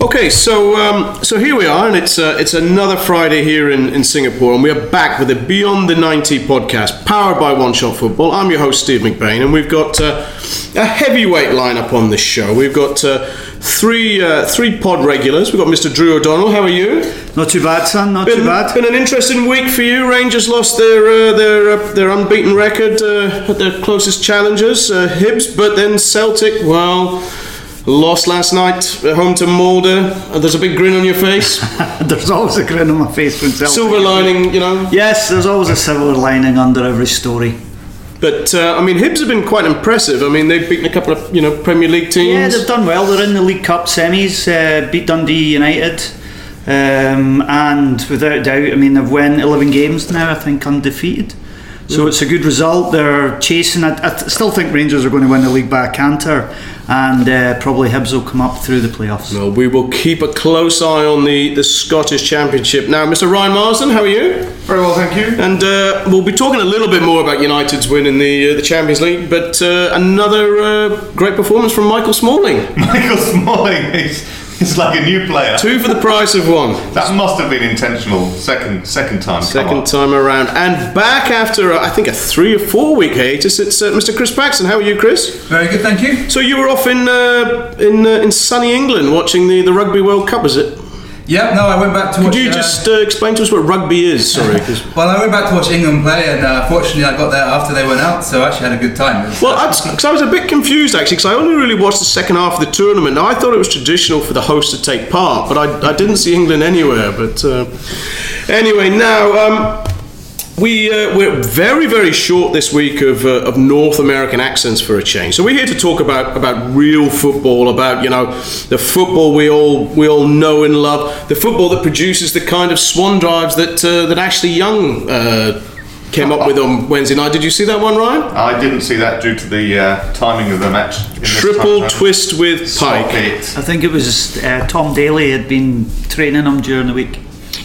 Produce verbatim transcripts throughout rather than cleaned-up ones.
Okay, so um, so here we are, and it's uh, it's another Friday here in, in Singapore, and we are back with the Beyond the ninety podcast, powered by One Shot Football. I'm your host, Steve McBain, and we've got uh, a heavyweight lineup on this show. We've got uh, three uh, three pod regulars. We've got Mister Drew O'Donnell. How are you? Not too bad, son. Not been, too bad. Been an interesting week for you. Rangers lost their uh, their uh, their unbeaten record uh, at their closest challengers, uh, Hibs, but then Celtic, well, lost last night at home to Molde. Uh, there's a big grin on your face. There's always a grin on my face when Celtic. Silver lining, you know. Yes, there's always a silver lining under every story. But uh, I mean, Hibs have been quite impressive. I mean, they've beaten a couple of you know Premier League teams. Yeah, they've done well. They're in the League Cup semis. Uh, beat Dundee United, um, and without doubt, I mean, they've won eleven games now. I think undefeated. So it's a good result. They're chasing. I, I still think Rangers are going to win the league by a canter, and uh, probably Hibs will come up through the playoffs. Well, we will keep a close eye on the, the Scottish Championship. Now, Mister Ryan Marsden, how are you? Very well, thank you. And uh, we'll be talking a little bit more about United's win in the uh, the Champions League, but uh, another uh, great performance from Michael Smalling. Michael Smalling, he's, he's like a new player. Two for the price of one. That must have been intentional. Second, second time. Second time around, and back after uh, I think a three or four week hiatus. It's uh, Mister Chris Paxton. How are you, Chris? Very good, thank you. So you were off in uh, in uh, in sunny England watching the, the Rugby World Cup, is it? Yeah, no, I went back to Could watch... you uh, just uh, explain to us what rugby is? Sorry. Well, I went back to watch England play, and uh, fortunately I got there after they went out, so I actually had a good time. It was, Well, uh, because I was a bit confused actually, because I only really watched the second half of the tournament. Now I thought it was traditional for the host to take part, but I, I didn't see England anywhere. But uh, anyway, now um, we uh, we're very very short this week of uh, of North American accents for a change. So we're here to talk about about real football, about you know the football we all we all know and love, the football that produces the kind of swan drives that uh, that Ashley Young Uh, came up with on Wednesday night. Did you see that one, Ryan? I didn't see that due to the uh, timing of the match. In this Triple time. twist with Stop Pike. it. I think it was uh, Tom Daly had been training him during the week.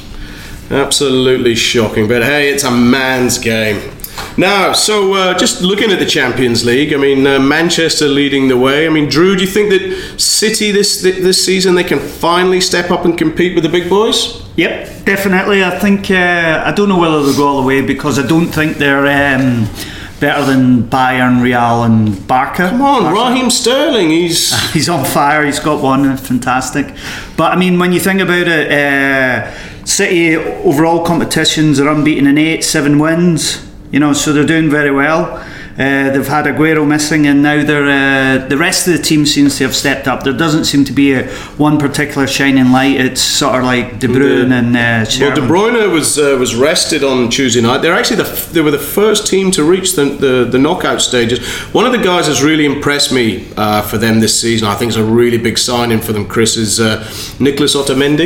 Absolutely shocking, but hey, it's a man's game. Now, so uh, just looking at the Champions League, I mean, uh, Manchester leading the way. I mean, Drew, do you think that City this this season they can finally step up and compete with the big boys? Yep, definitely. I think uh, I don't know whether they'll go all the way because I don't think they're um, better than Bayern, Real, and Barca. Come on, Barca. Raheem Sterling, he's He's on fire. He's got one, fantastic. But I mean, when you think about it, uh, City overall competitions are unbeaten in eight, seven wins. You know, so they're doing very well. Uh, they've had Aguero missing, and now they're uh, the rest of the team seems to have stepped up. There doesn't seem to be a one particular shining light. It's sort of like De Bruyne Yeah. and uh, well, De Sherman. Bruyne was uh, was rested on Tuesday night. They're actually the f- they were the first team to reach the the, the knockout stages. One of the guys that's really impressed me uh, for them this season, I think, is a really big signing for them. Chris is uh, Nicolas Otamendi.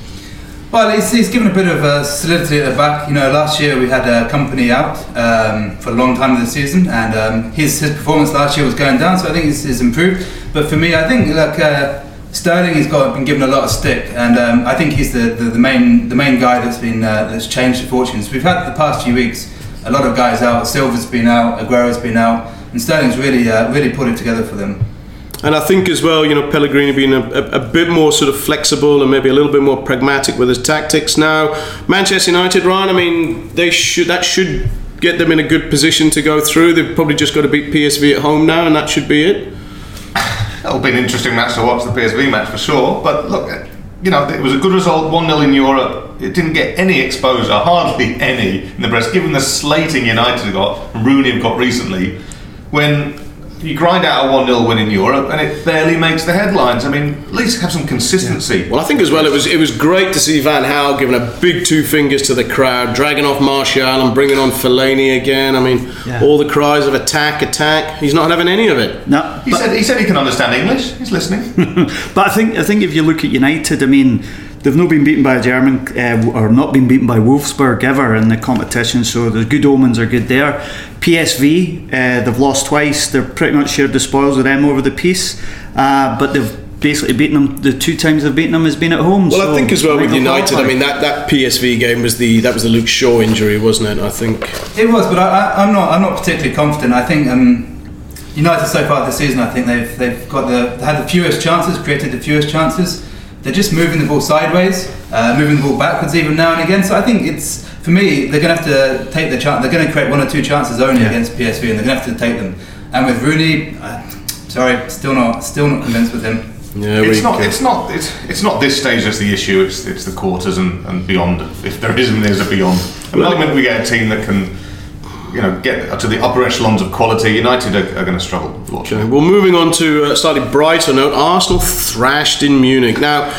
Well, he's, he's given a bit of uh, solidity at the back. You know, last year we had a company out um, for a long time of the season, and um, his his performance last year was going down. So I think he's, he's improved. But for me, I think like uh, Sterling has got been given a lot of stick, and um, I think he's the, the, the main the main guy that's been uh, that's changed the fortunes. We've had the past few weeks a lot of guys out. Silva's been out, Aguero's been out, and Sterling's really uh, really put it together for them. And I think as well, you know, Pellegrini being a, a, a bit more sort of flexible and maybe a little bit more pragmatic with his tactics. Now, Manchester United, Ryan, I mean, they should that should get them in a good position to go through. They've probably just got to beat P S V at home now, and that should be it. That'll be an interesting match to watch, the P S V match for sure. But look, you know, it was a good result, one nil in Europe. It didn't get any exposure, hardly any in the press, given the slating United have got, and Rooney have got recently. When you grind out a one nil win in Europe and it barely makes the headlines. I mean, at least have some consistency. Well, I think as well it was it was great to see Van Gaal giving a big two fingers to the crowd, dragging off Martial and bringing on Fellaini again. I mean, Yeah. all the cries of attack, attack. He's not having any of it. No, He but, said he said he can understand English. He's listening. but I think I think if you look at United, I mean, they've not been beaten by a German uh, or not been beaten by Wolfsburg ever in the competition, so the good omens are good there. P S V, uh, they've lost twice. They're pretty much shared the spoils with them over the piece, uh, but they've basically beaten them. The two times they've beaten them has been at home. Well, so I think as well with Michael United, I mean that, that P S V game was the that was the Luke Shaw injury, wasn't it? I think It was, but I, I, I'm not I'm not particularly confident. I think um, United so far this season, I think they've they've got the they had the fewest chances, created the fewest chances. they're just moving the ball sideways, uh, moving the ball backwards even now and again. So I think it's, for me, they're going to have to take the chance. They're going to create one or two chances only yeah. against P S V, and they're going to have to take them. And with Rooney, uh, sorry, still not, still not convinced with him. Yeah, it's not. It's not. It's it's not this stage that's the issue. It's it's the quarters and, and beyond. If there isn't, there's a beyond. And the moment we get a team that can, you know, get to the upper echelons of quality, United are, are going to struggle. Okay. Well, moving on to a slightly brighter note, Arsenal thrashed in Munich. Now,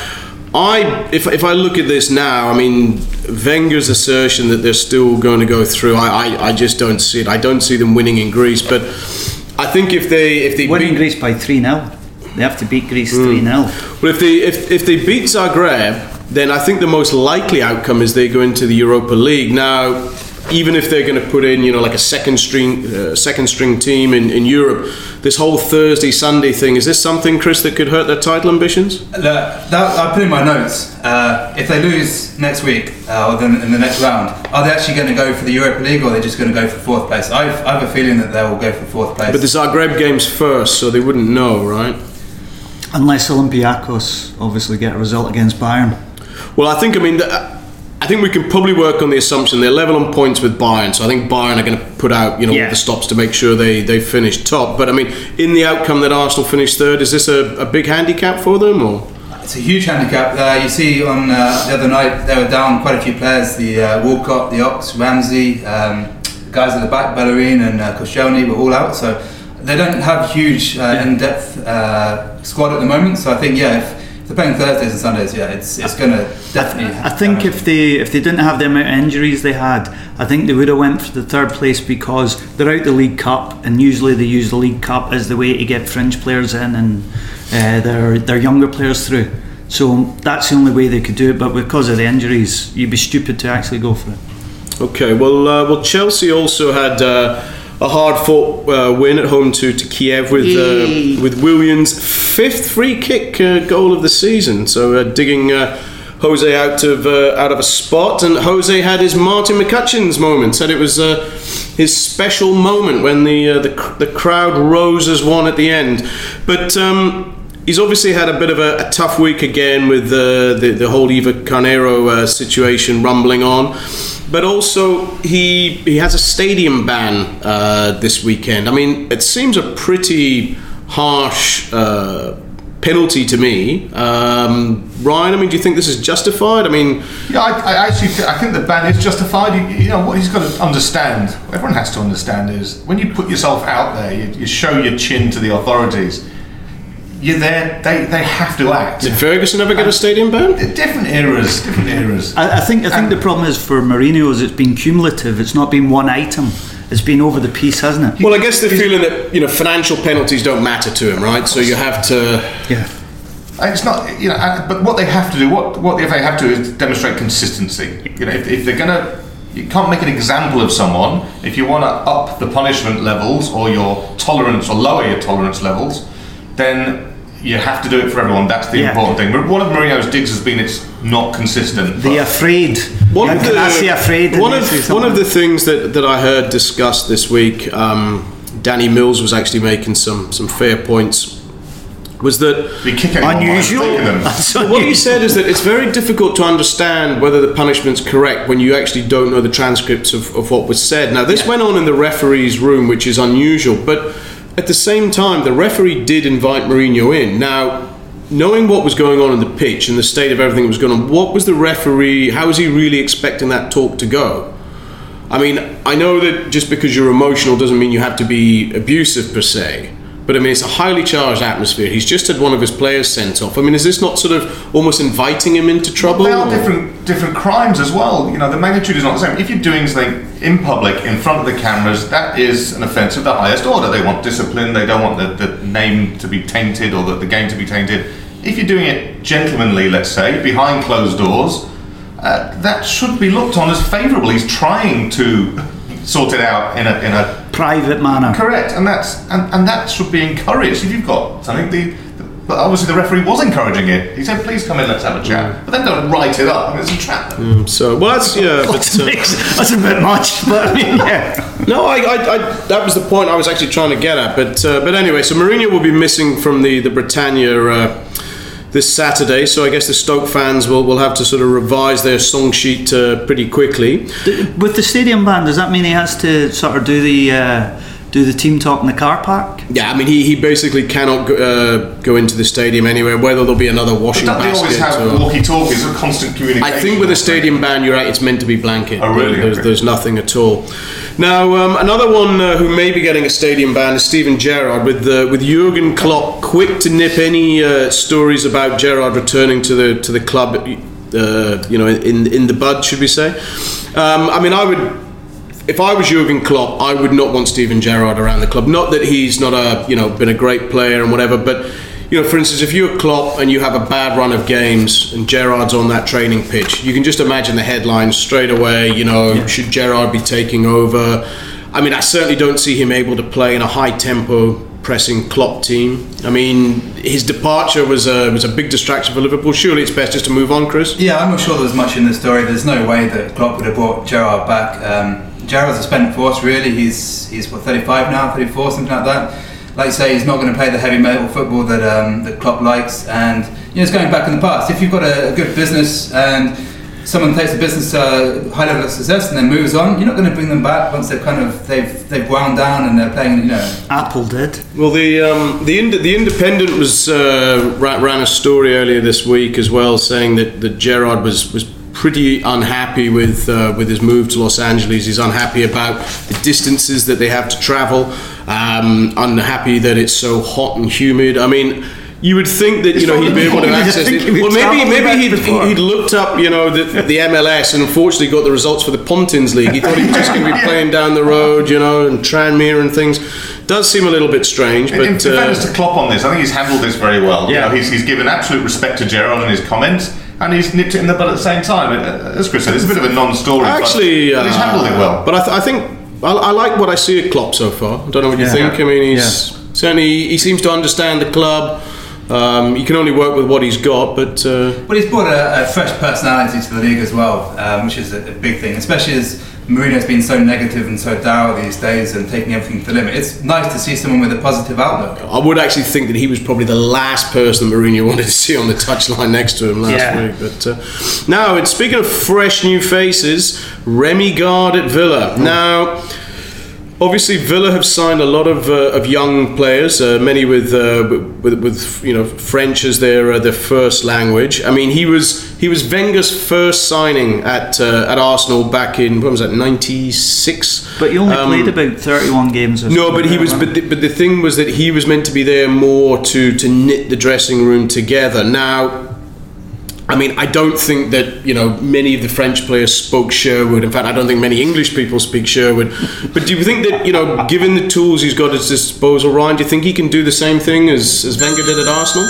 I if if I look at this now, I mean, Wenger's assertion that they're still going to go through, I, I, I just don't see it. I don't see them winning in Greece. But I think if they if they winning Greece by three nil, they have to beat Greece mm. three nil. Well, if they if if they beat Zagreb, then I think the most likely outcome is they go into the Europa League. Now, even if they're going to put in, you know, like a second string, uh, second string team in, in Europe, this whole Thursday Sunday thing, is this something, Chris, that could hurt their title ambitions? Uh, that, I put in my notes. Uh, if they lose next week uh, or then in the next round, are they actually going to go for the Europa League, or are they just going to go for fourth place? I've, I have a feeling that they will go for fourth place. But the Zagreb game's first, so they wouldn't know, right? Unless Olympiacos obviously get a result against Bayern. Well, I think, I mean, the, I think we can probably work on the assumption they're level on points with Bayern, so I think Bayern are going to put out, you know, yeah. all the stops to make sure they, they finish top. But I mean, in the outcome that Arsenal finished third, is this a, a big handicap for them, or? It's a huge handicap. Uh, you see, on uh, the other night they were down quite a few players: the uh, Walcott, the Ox, Ramsey, um, the guys at the back, Bellerin and uh, Koscielny were all out. So they don't have huge, uh, yeah. in-depth uh, squad at the moment. So I think, yeah. If, They're playing Thursdays and Sundays, yeah. It's it's going to definitely. I think if they if they didn't have the amount of injuries they had, I think they would have went for the third place, because they're out the League Cup, and usually they use the League Cup as the way to get fringe players in and uh, their their younger players through. So that's the only way they could do it. But because of the injuries, you'd be stupid to actually go for it. Okay, well, uh, well, Chelsea also had. Uh, A hard-fought uh, win at home to, to Kiev with uh, with Williams' fifth free kick uh, goal of the season. So uh, digging uh, Jose out of uh, out of a spot, and Jose had his Martin McCutcheon's moment. Said it was uh, his special moment when the uh, the the crowd rose as one at the end. But um, he's obviously had a bit of a, a tough week again with uh, the the whole Eva Carneiro uh, situation rumbling on. But also, he he has a stadium ban uh, this weekend. I mean, it seems a pretty harsh uh, penalty to me. Um, Ryan, I mean, do you think this is justified? I mean, yeah, I, I actually th- I think the ban is justified. You, you know what he's got to understand. Everyone has to understand is when you put yourself out there, you, you show your chin to the authorities. You're there. They, they have to act. Did Ferguson ever get a stadium ban? Different eras. Different eras. I, I think. I think and the problem is for Mourinho is it's been cumulative. It's not been one item. It's been over the piece, hasn't it? Well, I guess they're feeling that, you know, financial penalties don't matter to him, right? So you have to. Yeah. It's not, you know, but what they have to do, what what the F A have to do is demonstrate consistency. You know, if, if they're gonna. You can't make an example of someone. If you want to up the punishment levels or your tolerance or lower your tolerance levels, then you have to do it for everyone. That's the yeah. important thing. One of Mourinho's digs has been it's not consistent. The afraid. One of the, afraid one of, one of the things that, that I heard discussed this week, um, Danny Mills was actually making some, some fair points, was that unusual. Well, what he said is that it's very difficult to understand whether the punishment's correct when you actually don't know the transcripts of, of what was said. Now, this yeah. went on in the referee's room, which is unusual, but at the same time, the referee did invite Mourinho in. Now, knowing what was going on in the pitch and the state of everything that was going on, what was the referee, how was he really expecting that talk to go? I mean, I know that just because you're emotional doesn't mean you have to be abusive per se. But I mean, it's a highly charged atmosphere. He's just had one of his players sent off. I mean, is this not sort of almost inviting him into trouble? Well, they are different different crimes as well. You know, the magnitude is not the same. If you're doing something in public, in front of the cameras, that is an offence of the highest order. They want discipline. They don't want the, the name to be tainted or the, the game to be tainted. If you're doing it gentlemanly, let's say, behind closed doors, uh, that should be looked on as favourable. He's trying to sort it out in a in a private manner. Correct, and that's and, and that should be encouraged. If you've got something, the, the but obviously the referee was encouraging it. He said, "Please come in, let's have a chat." Mm. But then don't write it up. I mean, it's a trap. Mm, so well, that's yeah, but, uh, that's a bit much. But I mean, yeah. No, I, I, I, that was the point I was actually trying to get at. But uh, but anyway, so Mourinho will be missing from the the Britannia. Uh, this Saturday. So I guess the Stoke fans will, will have to sort of revise their song sheet uh, pretty quickly. With the stadium ban, does that mean he has to sort of do the uh, do the team talk in the car park? Yeah, I mean he, he basically cannot go, uh, go into the stadium anywhere. Whether there'll be another washing But don't basket. they always have or, walkie-talkies and constant communication? I think with a stadium ban, you're right. It's meant to be blanket. Oh, really? There's, Okay. there's nothing at all. Now, um, another one uh, who may be getting a stadium ban is Steven Gerrard, with uh, with Jurgen Klopp quick to nip any uh, stories about Gerrard returning to the to the club. Uh, you know, in in the bud, should we say? Um, I mean, I would. If I was Jurgen Klopp, I would not want Steven Gerrard around the club. Not that he's not a, you know, been a great player and whatever, but, you know, for instance, if you're Klopp and you have a bad run of games and Gerrard's on that training pitch, you can just imagine the headlines straight away, you know, yeah. Should Gerrard be taking over? I mean, I certainly don't see him able to play in a high-tempo, pressing Klopp team. I mean, his departure was a, was a big distraction for Liverpool. Surely it's best just to move on, Chris? Yeah, I'm not sure there's much in the story. There's no way that Klopp would have brought Gerrard back. Um, Gerrard's a spent force, really. He's he's what, thirty-five now, thirty-four, something like that. Like you say, he's not going to play the heavy metal football that um, that Klopp likes, and you know, it's going back in the past. If you've got a, a good business and someone takes the business to a high level of success and then moves on, you're not going to bring them back once they've kind of they've they've wound down and they're playing. You know, Apple did. Well, the um, the Ind- the Independent was uh, ran, ran a story earlier this week as well, saying that that Gerrard was was. pretty unhappy with uh, with his move to Los Angeles. He's unhappy about the distances that they have to travel, um, unhappy that it's so hot and humid. I mean, you would think that, you know, he'd be able to access it. Well, maybe maybe he'd, he'd looked up, you know, the, the M L S and unfortunately got the results for the Pontins League. He thought he was just going to be playing down the road, you know, and Tranmere and things. Does seem a little bit strange, but in, in uh, fairness to Klopp on this, I think he's handled this very well. Yeah. You know, he's he's given absolute respect to Gerrard and his comments, and he's nipped it in the bud at the same time. As Chris said, it's a bit of a non-story. Actually, but, but he's uh, handled it well. But I, th- I think I, I like what I see at Klopp so far. I don't know what you Yeah. think. I mean, he's Yeah. certainly he seems to understand the club. Um, he can only work with what he's got, but uh, but he's brought a, a fresh personality to the league as well, um, which is a, a big thing, especially as Mourinho's been so negative and so dour these days and taking everything to the limit. It's nice to see someone with a positive outlook. I would actually think that he was probably the last person that Mourinho wanted to see on the touchline next to him last Yeah. week. But uh, now, it's, speaking of fresh new faces, Remy Gard at Villa. Now, obviously, Villa have signed a lot of uh, of young players, uh, many with, uh, with with you know French as their uh, their first language. I mean, he was he was Wenger's first signing at uh, at Arsenal back in, when was that, ninety-six? But he only Um, played about thirty-one games. Or No, something but he like was. that, But the, but the thing was that he was meant to be there more to to knit the dressing room together. Now, I mean, I don't think that, you know, many of the French players spoke Sherwood. In fact, I don't think many English people speak Sherwood. But do you think that, you know, given the tools he's got at his disposal, Ryan, do you think he can do the same thing as, as Wenger did at Arsenal?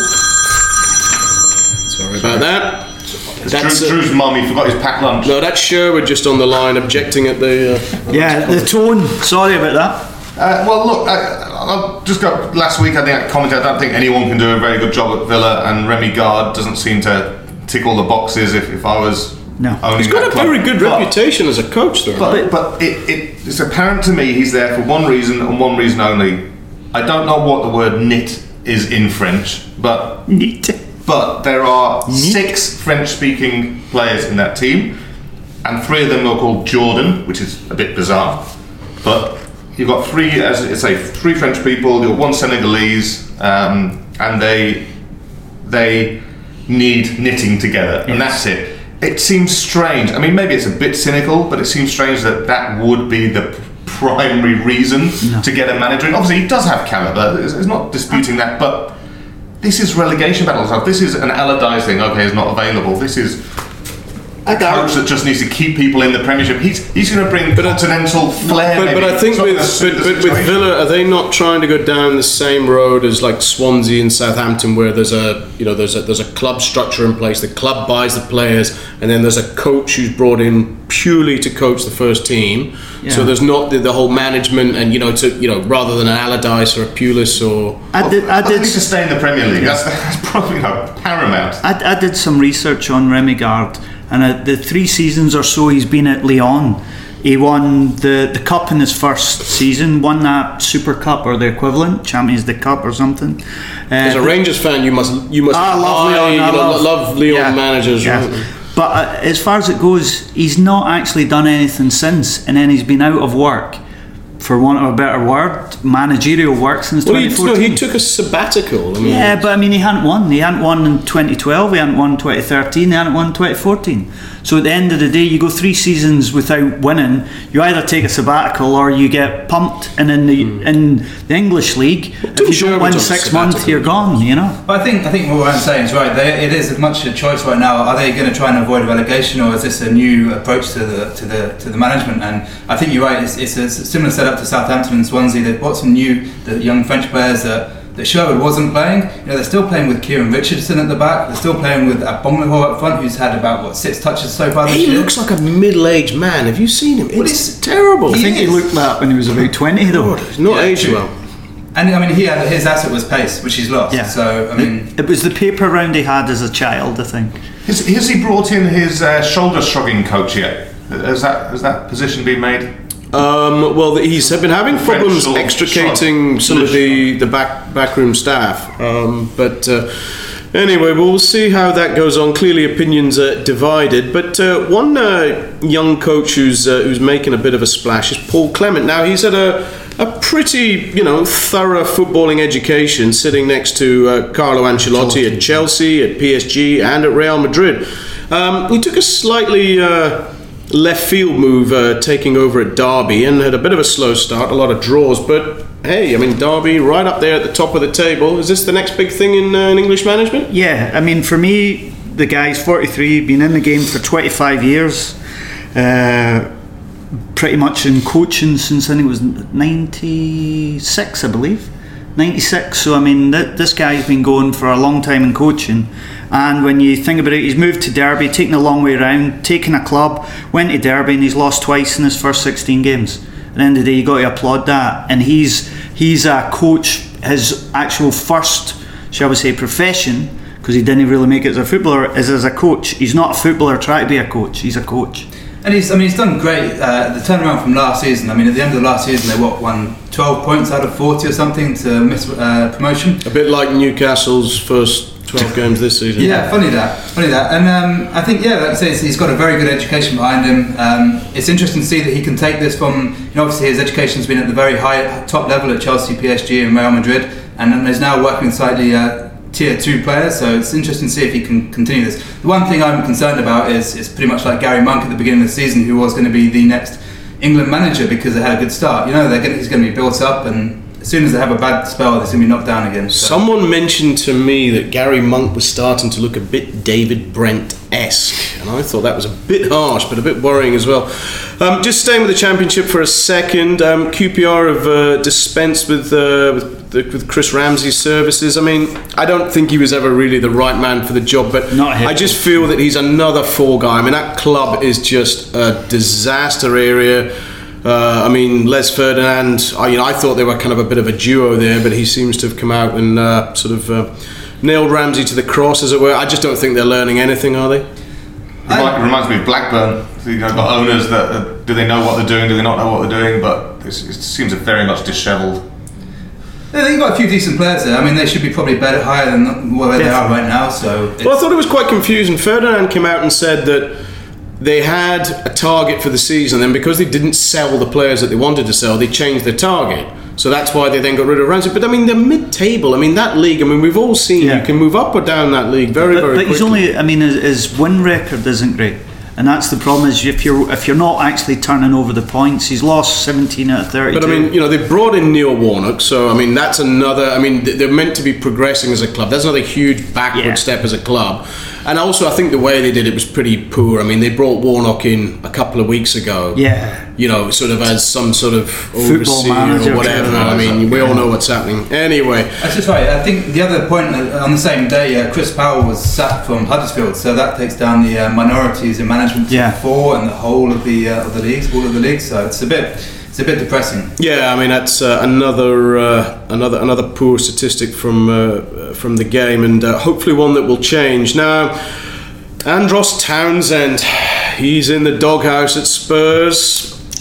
Sorry about that. That's, Drew, uh, Drew's mum, he forgot his packed lunch. no, that's Sherwood just on the line objecting at the... Uh, Yeah, the tone. Sorry about that. Uh, well, look, I, I'll just got last week. I think I commented. I don't think anyone can do a very good job at Villa, and Remy Gard doesn't seem to tick all the boxes. If, if I was No. owning he's got that a club. very good But- reputation as a coach, though. But, but it, it, it's apparent to me he's there for one reason and one reason only. I don't know what the word knit is in French, but Neat. but there are six French-speaking players in that team, and three of them are called Jordan, which is a bit bizarre. But you've got three, as I say, three French people. You've got one Senegalese, um, and they they need knitting together, and that's it. It seems strange. I mean, maybe it's a bit cynical, but it seems strange that that would be the primary reason No. to get a manager in. Obviously, he does have caliber. It's, it's not disputing that, but this is relegation battles. This is an Allardyce thing. Okay, is not available. This is a coach that just needs to keep people in the Premiership. He's he's going to bring continental flair. But, but maybe. I think It's not with gonna suit but, the but with situation. Villa, are they not trying to go down the same road as like Swansea and Southampton, where there's a you know there's a there's a club structure in place. The club buys the players, and then there's a coach who's brought in purely to coach the first team. Yeah. So there's not the, the whole management, and you know to you know rather than an Allardyce or a Pulis or I did. I I think did. to stay in the Premier League. That's, that's probably you know, paramount. I, I did some research on Remy Gard, and uh, the three seasons or so he's been at Lyon, He won the, the cup in his first season, won that Super Cup or the equivalent, Champions League Cup or something. Uh, As a Rangers fan, you must you must I love high, Leon. I you know, love, love Leon yeah, managers, yeah. right? But uh, as far as it goes, he's not actually done anything since, and then he's been out of work, for want of a better word, managerial work since Well, he, twenty no, fourteen. he took a sabbatical. I mean, Yeah, but I mean, he hadn't won. He hadn't won in twenty twelve, he hadn't won twenty thirteen, he hadn't won twenty fourteen. So at the end of the day, you go three seasons without winning, you either take a sabbatical or you get pumped. And in the Mm. in the English league, if you Sherwood's don't win on a six months, sabbatical. you're gone, you know? But I think I think what I'm saying is right. They, it is as much a choice right now. Are they going to try and avoid relegation, or is this a new approach to the to the to the management? And I think you're right. It's, it's a similar setup to Southampton and Swansea. They've got some new, the young French players that that Sherwood wasn't playing. You know, they're still playing with Kieran Richardson at the back. They're still playing with Abonglehor up front, who's had about what six touches so far this he year. looks like a middle-aged man. Have you seen him? It's Well, he's- terrible. I think he is. looked that when he was about twenty, though. God, he's not Yeah, aged true. well. And I mean, he had his asset was pace, which he's lost. Yeah. So I mean, It was the paper round he had as a child, I think. Has, has he brought in his uh, shoulder shrugging coach yet? Has that has that position been made? Um, well, he's been having problems French extricating shrug. some of the, the back backroom staff. Um, but uh, anyway, we'll see how that goes on. Clearly, opinions are divided. But uh, one uh, young coach who's uh, who's making a bit of a splash is Paul Clement. Now, he's had a a pretty, you know, thorough footballing education, sitting next to uh, Carlo Ancelotti at Chelsea, at P S G, and at Real Madrid. Um, he took a slightly uh, left field move, uh, taking over at Derby, and had a bit of a slow start, a lot of draws. But hey, I mean, Derby right up there at the top of the table. Is this the next big thing in, uh, in English management? Yeah, I mean, for me, the guy's forty-three, been in the game for twenty-five years. Uh, pretty much in coaching since I think it was ninety-six, I believe. ninety-six, so I mean, th- this guy's been going for a long time in coaching. And when you think about it, he's moved to Derby, taken a long way around, taken a club, went to Derby, and he's lost twice in his first sixteen games. At the end of the day, you got to applaud that. And he's he's a coach, his actual first, shall we say, profession, because he didn't really make it as a footballer, is as a coach. He's not a footballer trying to be a coach, he's a coach. and he's I mean he's done great. Uh, the turnaround from last season. I mean, at the end of the last season, they what won twelve points out of forty or something to miss uh, promotion. A bit like Newcastle's first twelve games this season. Yeah, funny that, funny that, and um, I think yeah, like I say, he's got a very good education behind him. Um, it's interesting to see that he can take this from, you know, obviously his education's been at the very high top level at Chelsea, P S G, and Real Madrid, and then he's now working with slightly uh, tier two players. So it's interesting to see if he can continue this. The one thing I'm concerned about is is pretty much like Gary Monk at the beginning of the season, who was going to be the next England manager because they had a good start. You know, they're going, he's going to be built up, and as soon as they have a bad spell, they're going to be knocked down again. So. Someone mentioned to me that Gary Monk was starting to look a bit David Brent-esque, and I thought that was a bit harsh, but a bit worrying as well. Um, just staying with the Championship for a second, um, Q P R have uh, dispensed with, uh, with, the, with Chris Ramsey's services. I mean, I don't think he was ever really the right man for the job, but Not him. I just feel that he's another fall guy. I mean, that club is just a disaster area. Uh, I mean, Les Ferdinand, I, you know, I thought they were kind of a bit of a duo there, but he seems to have come out and uh, sort of uh, nailed Ramsey to the cross, as it were. I just don't think they're learning anything, are they? It reminds me of Blackburn. You know, got owners that uh, do they know what they're doing? Do they not know what they're doing? But it's, it seems very much dishevelled. Yeah, they've got a few decent players there. I mean, they should be probably better, higher than where they are right now. So, Well, I thought it was quite confusing. Ferdinand came out and said that they had a target for the season, and because they didn't sell the players that they wanted to sell, they changed their target. So that's why they then got rid of Ramsey. But I mean, they're mid-table. I mean, that league, I mean, we've all seen Yeah. you can move up or down that league very, But, very but quickly. he's only, I mean, his, his win record isn't great. And that's the problem, is if you're if you're not actually turning over the points, he's lost seventeen out of thirty-two. But I mean, you know, they brought in Neil Warnock, so I mean, that's another. I mean, th- they're meant to be progressing as a club. That's another huge backward Yeah. step as a club. And also, I think the way they did it was pretty poor. I mean, they brought Warnock in a couple of weeks ago. Yeah. You know, sort of as some sort of Football overseer manager, or whatever. football I mean, we all yeah. know what's happening. Anyway, that's just right. I think the other point, uh, on the same day, uh, Chris Powell was sacked from Huddersfield, so that takes down the uh, minorities in management to Yeah. four and the whole of the uh, of the leagues, all of the leagues. So it's a bit it's a bit depressing. yeah, I mean that's uh, another uh, another another poor statistic from uh, from the game, and uh, hopefully one that will change now. Andros Townsend, he's in the doghouse at Spurs.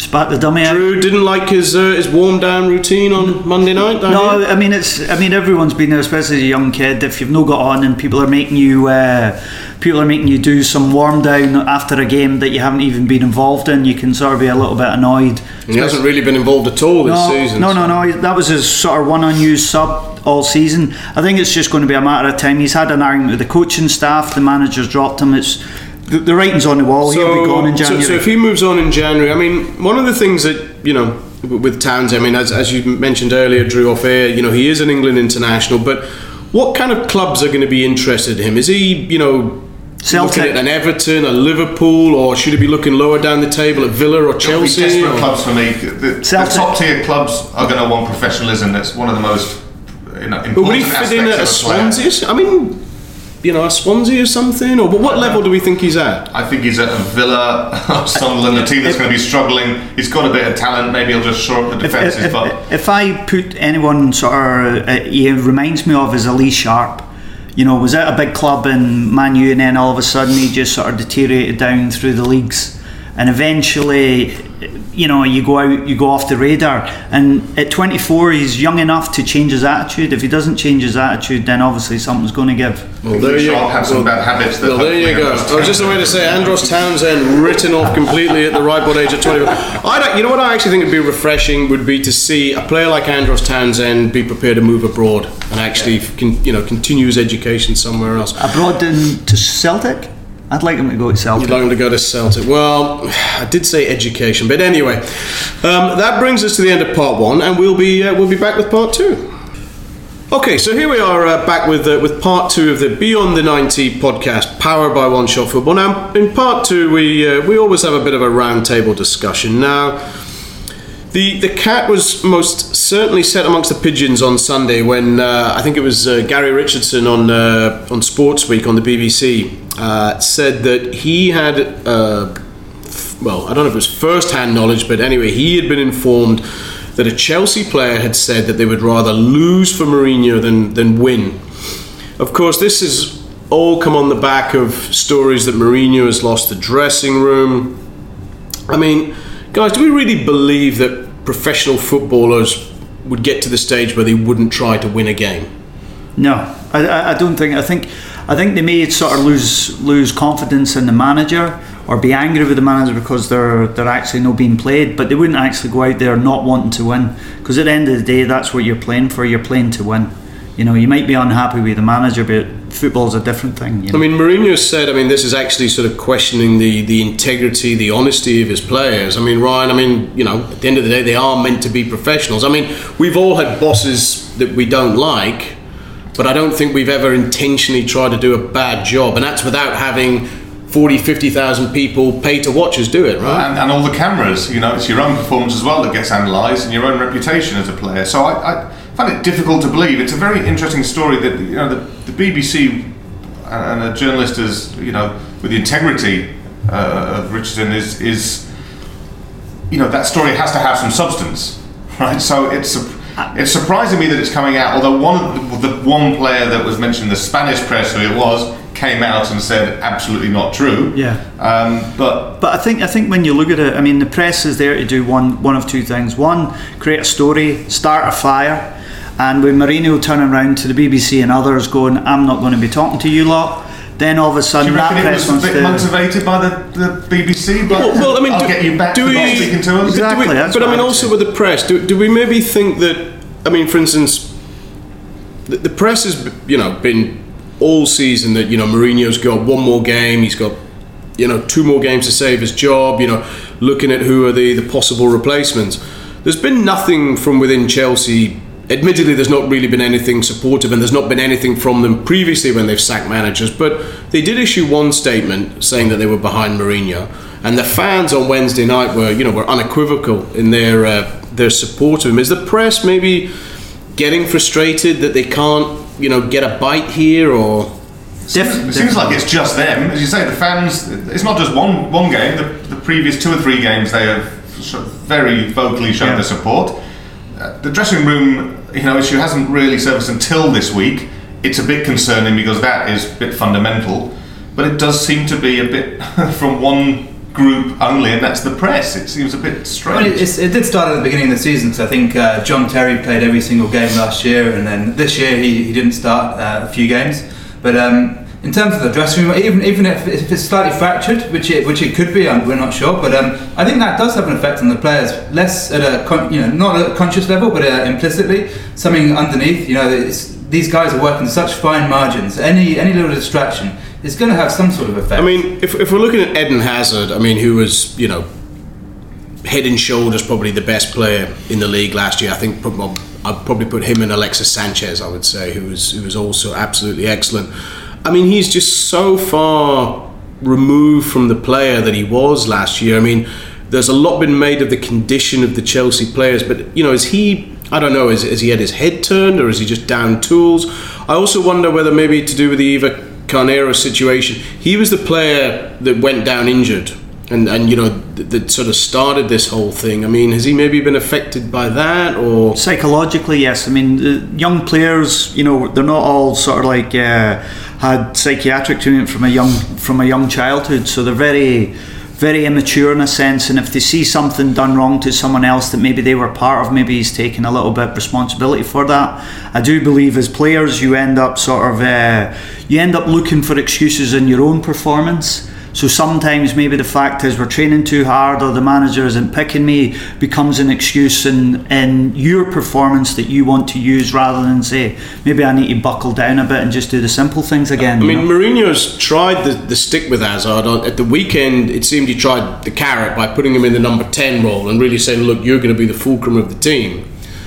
spat the dummy out. Drew didn't like his uh, his warm down routine on Monday night. No, I mean it's. I mean everyone's been there, especially as a young kid. If you've not got on and people are making you, uh, people are making you do some warm down after a game that you haven't even been involved in, you can sort of be a little bit annoyed. He hasn't really been involved at all this no, season. No, no, no. That was his sort of one unused sub all season. I think it's just going to be a matter of time. He's had an argument with the coaching staff. The manager's dropped him. It's the, the writing's on the wall. So, He'll be gone in January. So, so if he moves on in January, I mean, one of the things that, you know, with Townsend, I mean, as, as you mentioned earlier, Drew, off air, you know, he is an England international, but what kind of clubs are going to be interested in him? Is he, you know, Celtic. looking at an Everton, a Liverpool, or should he be looking lower down the table at Villa or Chelsea? Desperate or? clubs for me. The, the top tier clubs are going to want professionalism. That's one of the most, you know, important But would he fit in at a Swansea? I mean, you know, a Swansea or something? Or what level do we think he's at? I think he's at a Villa or Sunderland, a team that's going to be struggling. He's got a bit of talent. Maybe he'll just shore up the defences. If, if, but if I put anyone sort of, uh, he reminds me of is Elise Sharp. You know, was at a big club in Man U, and then all of a sudden he just sort of deteriorated down through the leagues, and eventually, you know, you go out, you go off the radar. And at twenty-four, he's young enough to change his attitude. If he doesn't change his attitude, then obviously something's going to give. Well, there you have some well, bad habits. That well, there you go. I was just a way to say Andros Townsend written off completely at the ripe old age of twenty-four. I don't, you know what I actually think would be refreshing would be to see a player like Andros Townsend be prepared to move abroad and actually, yeah. con, you know, continue his education somewhere else. Abroad in, to Celtic. I'd like him to go to Celtic. You'd like him to go to Celtic. Well, I did say education, but anyway, um, that brings us to the end of part one, and we'll be uh, we'll be back with part two. Okay, so here we are uh, back with uh, with part two of the Beyond the ninety podcast, powered by One Shot Football. Now, in part two, we uh, we always have a bit of a roundtable discussion. Now, the the cat was most certainly set amongst the pigeons on Sunday when uh, I think it was uh, Gary Richardson on uh, on Sports Week on the B B C uh, said that he had uh, well, I don't know if it was first-hand knowledge, but anyway, he had been informed that a Chelsea player had said that they would rather lose for Mourinho than than win. Of course, this has all come on the back of stories that Mourinho has lost the dressing room. I mean, guys, do we really believe that professional footballers would get to the stage where they wouldn't try to win a game? No, I, I don't think. I think, I think they may sort of lose lose confidence in the manager or be angry with the manager because they're they're actually not being played. But they wouldn't actually go out there not wanting to win, because at the end of the day, that's what you're playing for. You're playing to win. You know, you might be unhappy with the manager, but football's a different thing. You know? I mean, Mourinho said, I mean, this is actually sort of questioning the, the integrity, the honesty of his players. I mean, Ryan, I mean, you know, at the end of the day, they are meant to be professionals. I mean, we've all had bosses that we don't like, but I don't think we've ever intentionally tried to do a bad job. And that's without having forty, fifty thousand people pay to watch us do it, right? And, and all the cameras, you know, it's your own performance as well that gets analysed, and your own reputation as a player. So I... I I find it difficult to believe. It's a very interesting story that, you know, the, the B B C and a journalist is, you know, with the integrity uh, of Richardson is, is, you know, that story has to have some substance, right? So it's it's surprising me that it's coming out. Although one the one player that was mentioned in the Spanish press, who it was, came out and said absolutely not true. Yeah. Um, but but I think I think when you look at it, I mean, the press is there to do one one of two things. One, create a story, start a fire. And with Mourinho turning around to the B B C and others going, I'm not going to be talking to you lot, then all of a sudden that press wants to... Do you reckon it was a bit wants motivated by the, the B B C? But well, well, I mean, I'll do, get you back do to we, not speaking to us. Exactly, we, that's but I mean, what also I'm with the press, do, do we maybe think that, I mean, for instance, the, the press has, you know, been all season that, you know, Mourinho's got one more game, he's got, you know, two more games to save his job, you know, looking at who are the, the possible replacements. There's been nothing from within Chelsea. Admittedly, there's not really been anything supportive, and there's not been anything from them previously when they've sacked managers, but they did issue one statement saying that they were behind Mourinho, and the fans on Wednesday night were, you know, were unequivocal in their uh, their support of him. Is the press maybe getting frustrated that they can't, you know, get a bite here, or? Def- it seems like it's just them. As you say, the fans, it's not just one one game. The, the previous two or three games, they have very vocally shown yeah. their support. Uh, the dressing room, you know, issue hasn't really surfaced until this week. It's a bit concerning because that is a bit fundamental, but it does seem to be a bit from one group only, and that's the press. It seems a bit strange. I mean, it's, it did start at the beginning of the season, because I think uh, John Terry played every single game last year, and then this year he, he didn't start uh, a few games. But um, in terms of the dressing room, even even if, if it's slightly fractured, which it which it could be, um, we're not sure. But um, I think that does have an effect on the players, less at a con- you know not at a conscious level, but uh, implicitly, something underneath. You know, it's, these guys are working such fine margins. Any any little distraction is going to have some sort of effect. I mean, if, if we're looking at Eden Hazard, I mean, who was, you know, head and shoulders probably the best player in the league last year. I think well, I'd probably put him and Alexis Sanchez, I would say, who was who was also absolutely excellent. I mean, he's just so far removed from the player that he was last year. I mean, there's a lot been made of the condition of the Chelsea players, but, you know, is he... I don't know, is, is he had his head turned, or is he just down tools? I also wonder whether maybe to do with the Eva Carneiro situation, he was the player that went down injured and, and you know, that, that sort of started this whole thing. I mean, has he maybe been affected by that, or...? Psychologically, yes. I mean, the young players, you know, they're not all sort of like uh, had psychiatric treatment from a young from a young childhood, so they're very... very immature in a sense, and if they see something done wrong to someone else that maybe they were part of, maybe he's taking a little bit of responsibility for that. I do believe as players you end up sort of uh, you end up looking for excuses in your own performance. So sometimes maybe the fact is we're training too hard, or the manager isn't picking me, becomes an excuse in, in your performance that you want to use, rather than say, maybe I need to buckle down a bit and just do the simple things again. I mean, know? Mourinho's tried the, the stick with Hazard. At the weekend, it seemed he tried the carrot by putting him in the number ten role and really saying, look, you're going to be the fulcrum of the team.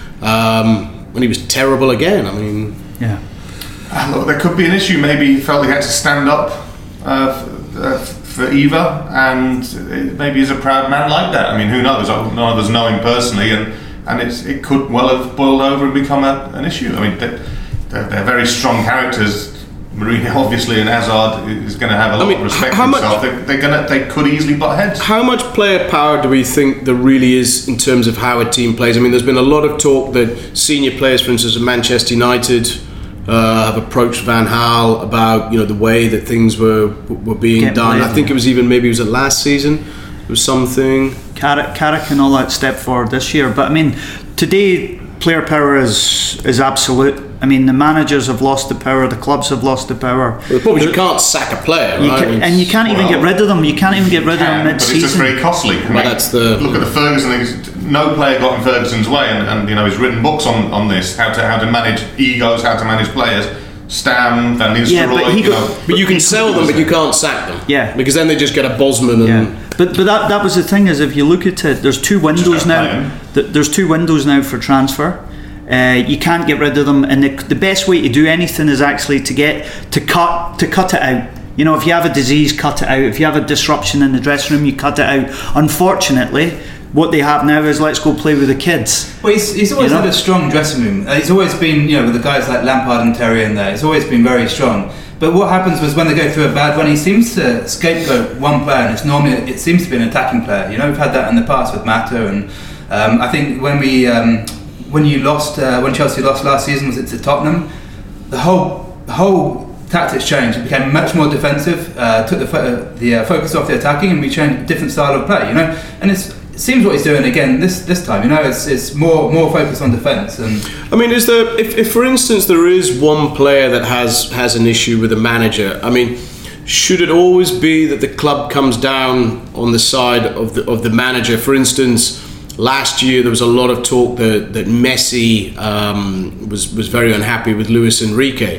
Um, and he was terrible again. I mean... Yeah. Uh, look, there could be an issue. Maybe he felt he had to stand up uh, Uh, for Eva, and maybe he's a proud man like that. I mean, who knows? None of us know him personally, and and it's, it could well have boiled over and become a, an issue. I mean, they're, they're very strong characters. Mourinho, obviously, and Hazard is going to have a lot I mean, of respect for himself. They're, they're going to, they could easily butt heads. How much player power do we think there really is in terms of how a team plays? I mean, there's been a lot of talk that senior players, for instance, of Manchester United, Uh, have approached Van Gaal about, you know, the way that things were were being Get done. Played, I think yeah. it was even maybe it was it last season. It was something. Carrick, Carrick and all that step forward this year. But I mean, today player power is is absolute. I mean, the managers have lost the power. The clubs have lost the power. Well, probably you can't sack a player, you right? can, and you can't even well, get rid of them. You can't even get rid can, of them mid-season. But it's just very costly. I mean, well, that's the look at the Ferguson thing. No player got in Ferguson's way, and, and you know he's written books on, on this, how to how to manage egos, how to manage players. Stam, Van Nistelrooy, yeah, but, you got, know, but you can sell them, but you can't sack them. Yeah, because then they just get a Bosman. And yeah, but but that that was the thing, is if you look at it, there's two windows now. There's two windows now for transfer. Uh, you can't get rid of them, and the, the best way to do anything is actually to get to cut to cut it out. You know, if you have a disease, cut it out. If you have a disruption in the dressing room, you cut it out. Unfortunately, what they have now is let's go play with the kids. Well, he's, he's always you know? had a strong dressing room. Uh, he's always been, you know, with the guys like Lampard and Terry in there, he's always been very strong. But what happens was when they go through a bad run, he seems to scapegoat one player, and it's normally, it seems to be an attacking player. You know, we've had that in the past with Mata, and um, I think when we, um, when you lost, uh, when Chelsea lost last season, was it to Tottenham? The whole, the whole tactics changed. It became much more defensive, uh, took the, fo- the uh, focus off the attacking, and we changed a different style of play, you know? And it's, it seems what he's doing again this this time, you know, it's it's more more focus on defence. And I mean, is there if, if for instance there is one player that has has an issue with a manager, I mean, should it always be that the club comes down on the side of the of the manager? For instance, last year there was a lot of talk that that Messi um, was was very unhappy with Luis Enrique.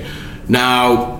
Now,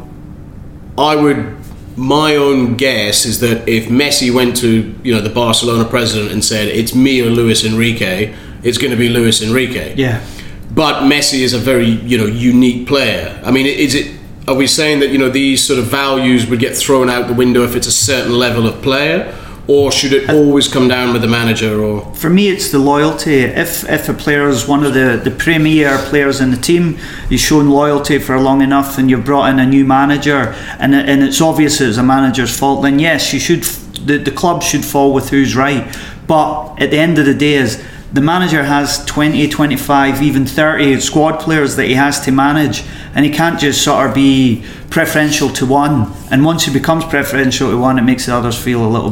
I would. My own guess is that if Messi went to, you know, the Barcelona president and said it's me or Luis Enrique, it's going to be Luis Enrique. Yeah. But Messi is a very, you know, unique player. I mean, is it? Are we saying that, you know, these sort of values would get thrown out the window if it's a certain level of player, or should it always come down with the manager? Or for me, it's the loyalty. If if a player is one of the, the premier players in the team, he's shown loyalty for long enough, and you've brought in a new manager, and and it's obvious it's a manager's fault, then yes, you should. The, the club should fall with who's right. But at the end of the day, is the manager has twenty, twenty-five, even thirty squad players that he has to manage, and he can't just sort of be preferential to one. And once he becomes preferential to one, it makes the others feel a little bit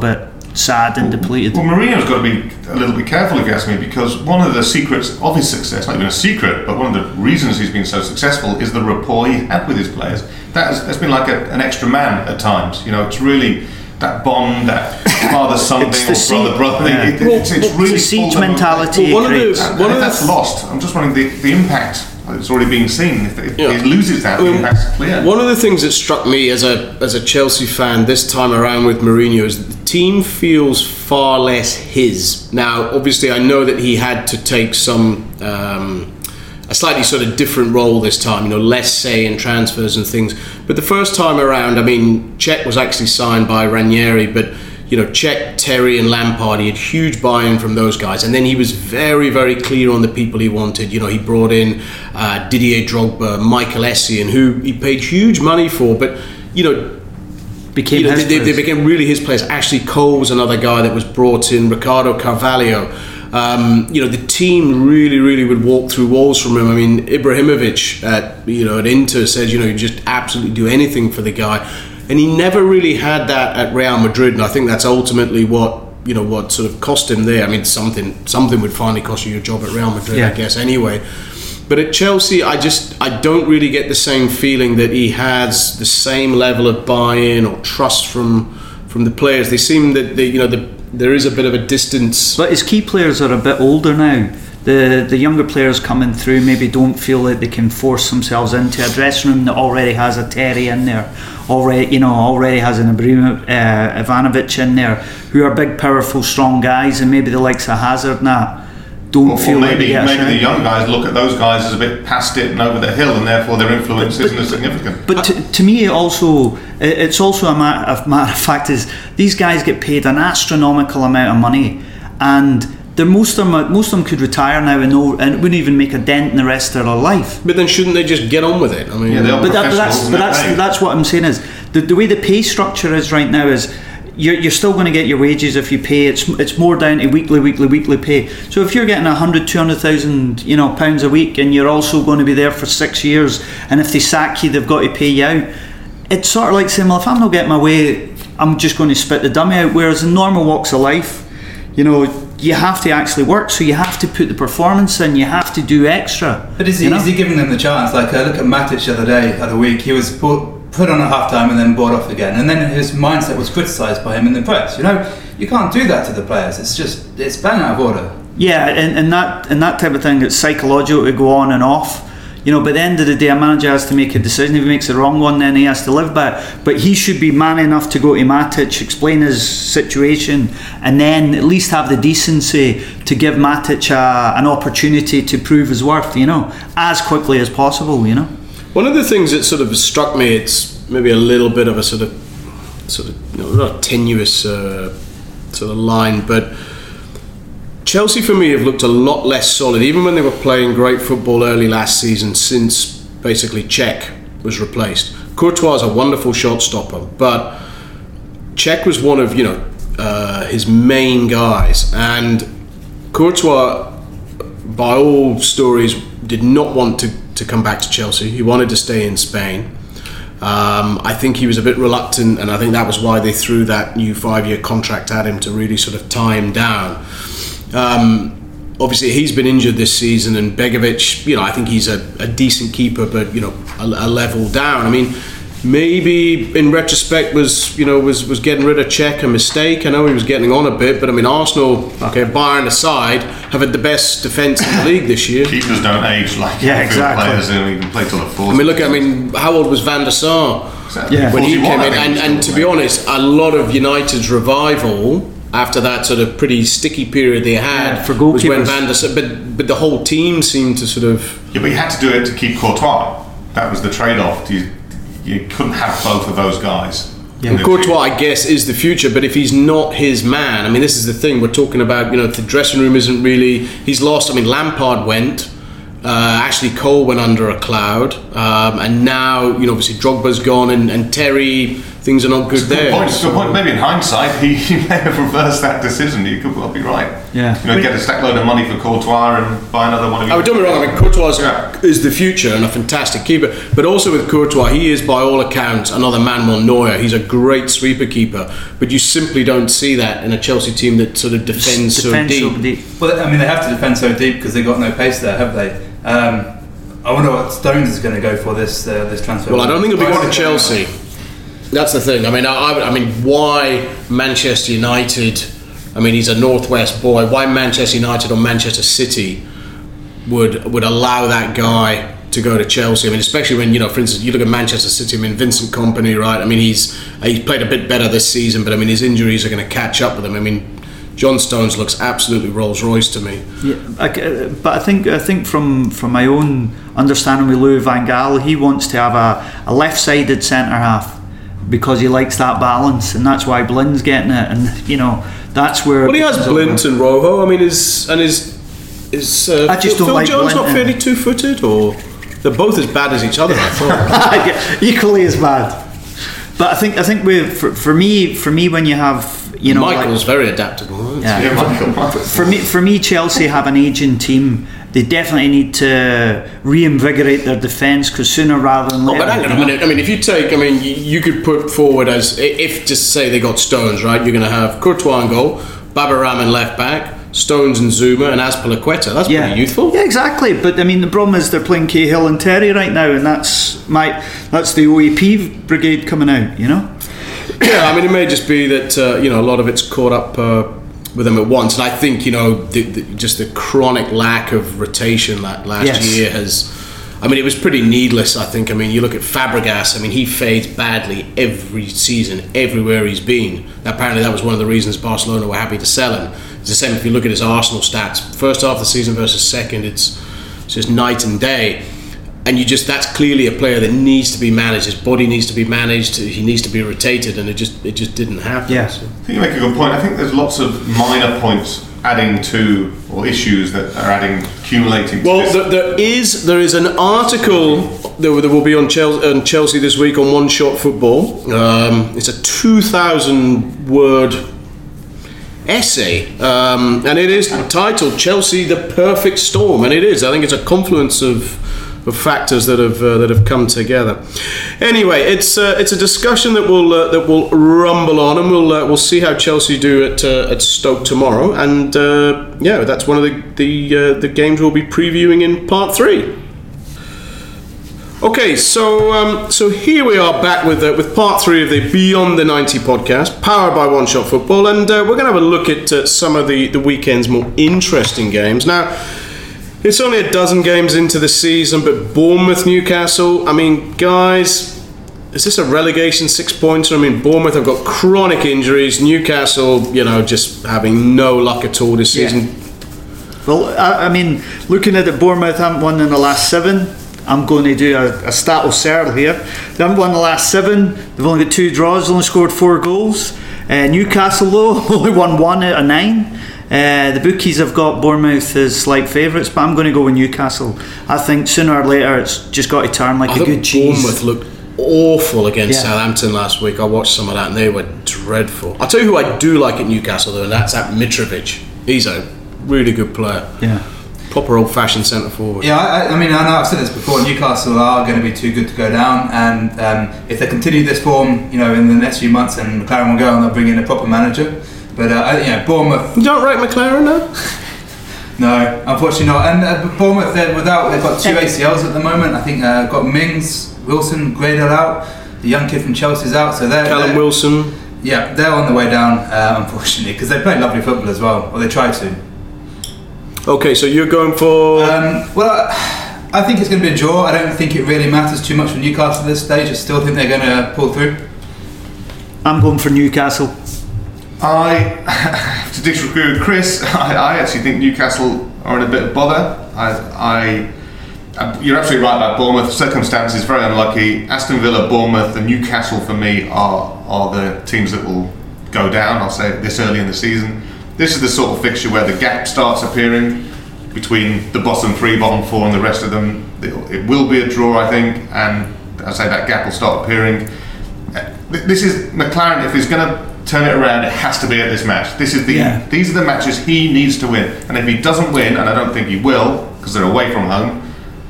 sad and depleted. Well, Mourinho's got to be a little bit careful, if you ask me, because one of the secrets of his success, not even a secret, but one of the reasons he's been so successful is the rapport he had with his players. That has, that's been like a, an extra man at times. You know, it's really that bond, that father-son thing, or siege, brother-brother thing. yeah. It, it's, it's really It's the siege full of- mentality. Well, one of the- creates. And one if of the- that's lost, I'm just wondering the, the impact. It's already being seen. If, if Yeah. he loses that, I mean, the impact's clear. One of the things that struck me as a as a Chelsea fan this time around with Mourinho is that the team feels far less his. Now, obviously, I know that he had to take some um, a slightly sort of different role this time. You know, less say in transfers and things. But the first time around, I mean, Cech was actually signed by Ranieri, but you know, Cech, Terry and Lampard, he had huge buy-in from those guys. And then he was very, very clear on the people he wanted. You know, he brought in uh, Didier Drogba, Michael Essien, who he paid huge money for, but, you know, Became you know his they, they players. became really his players. Ashley Cole was another guy that was brought in, Ricardo Carvalho. Um, you know, the team really, really would walk through walls from him. I mean, Ibrahimovic at, you know, at Inter says, you know, you just absolutely do anything for the guy. And he never really had that at Real Madrid, and I think that's ultimately what you know what sort of cost him there. I mean, something something would finally cost you your job at Real Madrid, Yeah. I guess. Anyway, but at Chelsea, I just I don't really get the same feeling that he has the same level of buy-in or trust from from the players. They seem that they, you know the, there is a bit of a distance. But his key players are a bit older now. The the younger players coming through maybe don't feel that they can force themselves into a dressing room that already has a Terry in there, already you know already has an Ibrahimovic, uh, Ivanovic in there, who are big, powerful, strong guys, and maybe the likes of Hazard and that don't Or, feel or like they maybe get a maybe the shout. young guys look at those guys as a bit past it and over the hill, and therefore their influence isn't as significant. But to, to me, it also it- it's also a matter, a matter of fact is these guys get paid an astronomical amount of money, and they're, most of them most of them could retire now and, no, and it wouldn't even make a dent in the rest of their life. But then shouldn't they just get on with it? I mean, Yeah, they are But, that, but that's professionals, but that's aren't they? that's what I'm saying is the, the way the pay structure is right now is you're, you're still going to get your wages if you pay. It's it's more down to weekly, weekly, weekly pay. So if you're getting a hundred, two hundred thousand, you know, pounds a week, and you're also going to be there for six years, and if they sack you, they've got to pay you out. It's sort of like saying, well, if I'm not getting my way, I'm just going to spit the dummy out. Whereas in normal walks of life, you know, you have to actually work, so you have to put the performance in. You have to do extra. But is he, you know? is he giving them the chance? Like, uh, look at Matic the other day, the other week. He was put, put on at half time and then bought off again. And then his mindset was criticised by him in the press. You know, you can't do that to the players. It's just, it's bang out of order. Yeah, and, and that and that type of thing, it's psychological to go on and off. You know, by the end of the day, a manager has to make a decision. If he makes the wrong one, then he has to live by it. But he should be man enough to go to Matic, explain his situation, and then at least have the decency to give Matic a, an opportunity to prove his worth, you know, as quickly as possible, you know. One of the things that sort of struck me, it's maybe a little bit of a sort of, sort of, you know, not tenuous uh, sort of line, but Chelsea for me have looked a lot less solid, even when they were playing great football early last season, since basically Cech was replaced. Courtois is a wonderful shot stopper, but Cech was one of, you know, uh, his main guys, and Courtois, by all stories, did not want to, to come back to Chelsea. He wanted to stay in Spain. Um, I think he was a bit reluctant, and I think that was why they threw that new five-year contract at him to really sort of tie him down. Um, obviously, he's been injured this season, and Begovic, you know, I think he's a, a decent keeper, but you know, a, a level down. I mean, maybe in retrospect was you know was, was getting rid of Cech a mistake. I know he was getting on a bit, but I mean, Arsenal, okay, Bayern aside, have had the best defence in the league this year. Keepers don't age like Yeah, midfield exactly. players, and you can play till the fourth. I mean, look, I mean, how old was Van der Sar Exactly. Yeah. when he forty-one, came I in? think And, he's and to still be playing. honest, a lot of United's revival after that sort of pretty sticky period they had Yeah, for was when goalkeepers. Van der Sar, but but the whole team seemed to sort of. Yeah, but you had to do it to keep Courtois. That was the trade-off. You, you couldn't have both of those guys. Yeah. In And the Courtois, future. I guess, is the future, but if he's not his man, I mean, this is the thing we're talking about. You know, if the dressing room isn't really, he's lost. I mean, Lampard went, uh, Ashley Cole went under a cloud, um, and now, you know, obviously Drogba's gone, and, and Terry things are not good It's a good there. point. It's a good point. Maybe in hindsight, he, he may have reversed that decision. You could well be right. Yeah. You know, get a stack load of money for Courtois and buy another one of Oh, your... don't get me wrong, I mean, Courtois Yeah. is the future and a fantastic keeper, but also with Courtois, he is by all accounts another Manuel Neuer. He's a great sweeper keeper, but you simply don't see that in a Chelsea team that sort of defends so Defends deep. so deep. Well, I mean, they have to defend so deep because they've got no pace there, have they? Um, I wonder what Stones is going to go for this uh, this transfer. Well, I don't think he'll be going to Price is Chelsea. That's the thing. I mean, I, I I mean, why Manchester United? I mean, he's a Northwest boy. Why Manchester United or Manchester City would would allow that guy to go to Chelsea? I mean, especially when, you know, for instance, you look at Manchester City. I mean, Vincent Kompany, right? I mean, he's he's played a bit better this season, but I mean, his injuries are going to catch up with him. I mean, John Stones looks absolutely Rolls Royce to me. Yeah, I, uh, but I think I think from from my own understanding with Louis van Gaal, he wants to have a, a left-sided centre half because he likes that balance, and that's why Blind's getting it. And you know, that's where. Well, he has Blint and Rojo. I mean, is and is is uh, I just Phil, don't Phil like Jones Blint not fairly two-footed, or they're both as bad as each other? I thought. equally as bad. But I think I think we for, for me for me when you have you know Michael's like, very adaptable. Isn't he? yeah. Yeah, Michael, Michael. For me, for me, Chelsea have an aging team. They definitely need to reinvigorate their defence because sooner rather than Oh, later. but hang on a minute. I mean, if you take, I mean, you, you could put forward as if just say they got Stones, right? You're going to have Courtois in goal, Babaram in left back, Stones and Zuma, and Azpilicueta. That's Yeah. pretty youthful. Yeah, exactly. But I mean, the problem is they're playing Cahill and Terry right now, and that's my that's the O E P brigade coming out. You know. Yeah, I mean, it may just be that uh, you know a lot of it's caught up uh, with them at once, and I think you know the, the, just the chronic lack of rotation that last Yes. year has. I mean, it was pretty needless. I think. I mean, you look at Fabregas. I mean, he fades badly every season, everywhere he's been. Apparently, that was one of the reasons Barcelona were happy to sell him. It's the same if you look at his Arsenal stats. First half of the season versus second, it's, it's just night and day. And you just—that's clearly a player that needs to be managed. His body needs to be managed. He needs to be rotated, and it just—it just didn't happen. Yeah. So. I think you make a good point. I think there's lots of minor points adding to, or issues that are adding, accumulating to Well, this. there, there is there is an article that will, that will be on Chelsea, on Chelsea this week on One Shot Football. Um, it's a two thousand word essay, um, and it is titled "Chelsea: The Perfect Storm," and it is. I think it's a confluence of. of factors that have uh, that have come together. Anyway, it's uh, it's a discussion that will uh, that will rumble on, and we'll uh, we'll see how Chelsea do at uh, at Stoke tomorrow. And uh, yeah, that's one of the the uh, the games we'll be previewing in part three. Okay, so um, so here we are back with uh, with part three of the Beyond the ninety podcast, powered by One Shot Football, and uh, we're going to have a look at uh, some of the the weekend's more interesting games now. It's only a dozen games into the season, but Bournemouth, Newcastle, I mean, guys, is this a relegation six-pointer? I mean, Bournemouth have got chronic injuries. Newcastle, you know, just having no luck at all this season. Yeah. Well, I, I mean, looking at it, Bournemouth haven't won in the last seven. I'm going to do a, a stat of Searle here. They haven't won the last seven. They've only got two draws, only scored four goals. Uh, Newcastle, though, only won one out of nine. Uh, the bookies have got Bournemouth as slight favourites, but I'm going to go with Newcastle. I think sooner or later it's just got to turn like I a thought good cheese. Bournemouth looked awful against Yeah. Southampton last week. I watched some of that and they were dreadful. I'll tell you who I do like at Newcastle though, and that's at Mitrovic. He's a really good player. Yeah. Proper old-fashioned centre forward. Yeah, I, I mean, I know I've said this before. Newcastle are going to be too good to go down, and um, if they continue this form, you know, in the next few months, and McLaren will go and they'll bring in a proper manager. But uh, I- you know, Bournemouth, You don't rate McLaren now? no, unfortunately not. And uh, Bournemouth, they're without, they've got two A C Ls at the moment. I think uh, got Mings, Wilson, Gradle out. The young kid from Chelsea's out, so they're Callum they're- Wilson. Yeah, they're on the way down, uh, unfortunately, because they play lovely football as well, or they try to. Okay, so you're going for... Um, well, I think it's going to be a draw. I don't think it really matters too much for Newcastle at this stage. I still think they're going to pull through. I'm going for Newcastle. I have to disagree with Chris. I, I actually think Newcastle are in a bit of bother. I, I, you're absolutely right about Bournemouth. Circumstances very unlucky. Aston Villa, Bournemouth, and Newcastle for me are are the teams that will go down. I'll say it this early in the season. This is the sort of fixture where the gap starts appearing between the bottom three, bottom four, and the rest of them. It, it will be a draw, I think, and I say that gap will start appearing. th- this is McLaren. If he's going to turn it around, it has to be at this match. This is the Yeah. these are the matches he needs to win, and if he doesn't win, and I don't think he will, because they're away from home,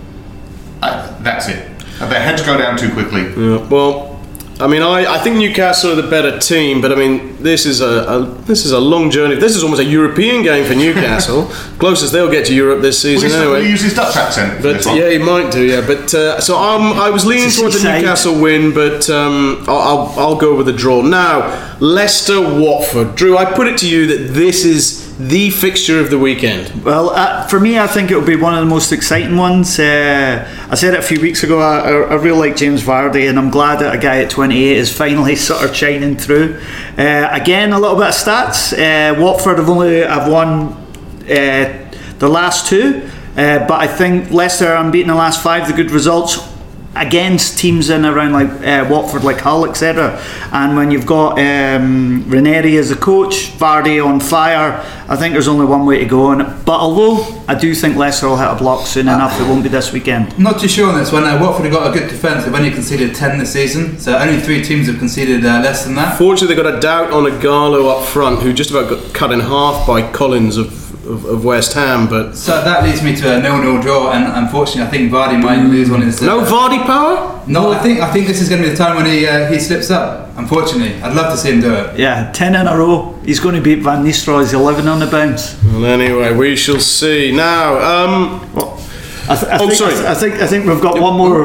I, that's it. Their heads go down too quickly. Yeah, well, I mean, I, I think Newcastle are the better team, but I mean, this is a, a this is a long journey. This is almost a European game for Newcastle. Closest they'll get to Europe this season, Will he, anyway. will he use his Dutch accent for But this one? yeah, he might do. Yeah, but uh, so um, I was leaning It's a towards a seaside. Newcastle win, but um, I'll, I'll I'll go with a draw. Now, Leicester Watford. Drew, I put it to you that this is the fixture of the weekend. Well, uh, for me, I think it'll be one of the most exciting ones. Uh, I said it a few weeks ago. I, I, I really like James Vardy, and I'm glad that a guy at twenty-eight is finally sort of shining through. Uh, again, a little bit of stats. Uh, Watford have only have won uh, the last two, uh, but I think Leicester are unbeaten the last five. The good results against teams in around like uh, Watford, like Hull, et cetera. And when you've got um, Ranieri as a coach, Vardy on fire, I think there's only one way to go. And but although I do think Leicester will hit a block soon enough, it won't be this weekend. Not too sure on this one. Uh, Watford have got a good defence. They've only conceded ten this season, so only three teams have conceded uh, less than that. Fortunately, they got a doubt on Igalo up front, who just about got cut in half by Collins of, of, of West Ham. But So that leads me to a nil-nil draw, and unfortunately, I think Vardy might lose one of his. no Vardy power. No, I think I think this is going to be the time when he uh, he slips up. Unfortunately, I'd love to see him do it. Yeah, ten in a row. He's going to beat Van Nistelrooy's eleven on the bounce. Well, anyway, we shall see. Now, um, I, th- I, Oh, think, sorry. I, th- I think I think we've got one more.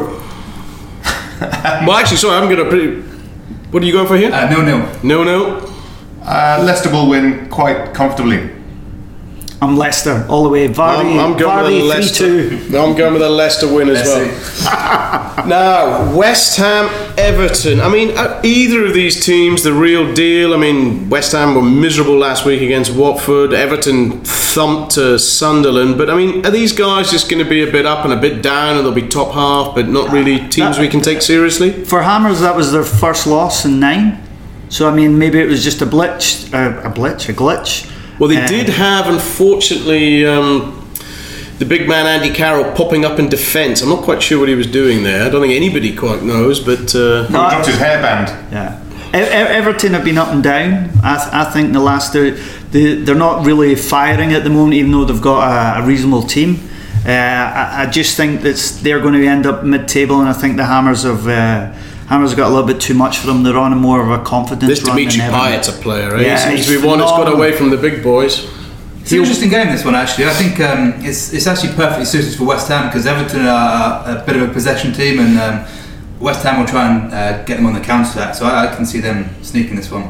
well, actually, sorry, I'm going to pretty. What are you going for here? Uh, nil-nil. No, no. Uh, Leicester will win quite comfortably. I'm Leicester all the way. Vardy, I'm, I'm going with a Vardy Leicester. three two. I'm going with a Leicester win as Let's well. see. Now, West Ham, Everton. I mean, are either of these teams the real deal? I mean, West Ham were miserable last week against Watford. Everton thumped uh, Sunderland. But I mean, are these guys just going to be a bit up and a bit down, and they'll be top half, but not really teams we can take seriously? For Hammers, that was their first loss in nine. So I mean, maybe it was just a blitz, uh, a blitz, a glitch. Well, they Uh, did have, unfortunately, um, the big man Andy Carroll popping up in defence. I'm not quite sure what he was doing there. I don't think anybody quite knows, but uh, He dropped his hairband. Yeah, E- E- Everton have been up and down. I, th- I think the last they they're not really firing at the moment, even though they've got a, a reasonable team. Uh, I, I just think that they're going to end up mid-table, and I think the Hammers have. Uh, Hammers have got a little bit too much for them. They're on a more of a confidence this run Dimitri than ever. Payet's a player, eh? Yeah, he seems he's to be one that's got phenomenal. away from the big boys. It's an interesting game, this one, actually. I think um, it's it's actually perfectly suited for West Ham because Everton are a bit of a possession team, and um, West Ham will try and uh, get them on the counter attack. So I, I can see them sneaking this one.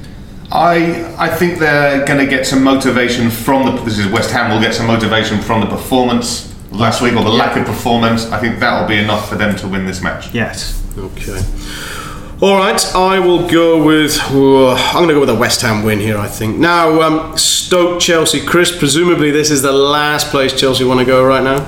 I I think they're going to get some motivation from the. This is West Ham will get some motivation from the performance of last week or the lack of performance. I think that will be enough for them to win this match. Yes. Okay. All right, I will go with. Uh, I'm going to go with a West Ham win here, I think. Now, um, Stoke Chelsea. Chris, presumably this is the last place Chelsea want to go right now.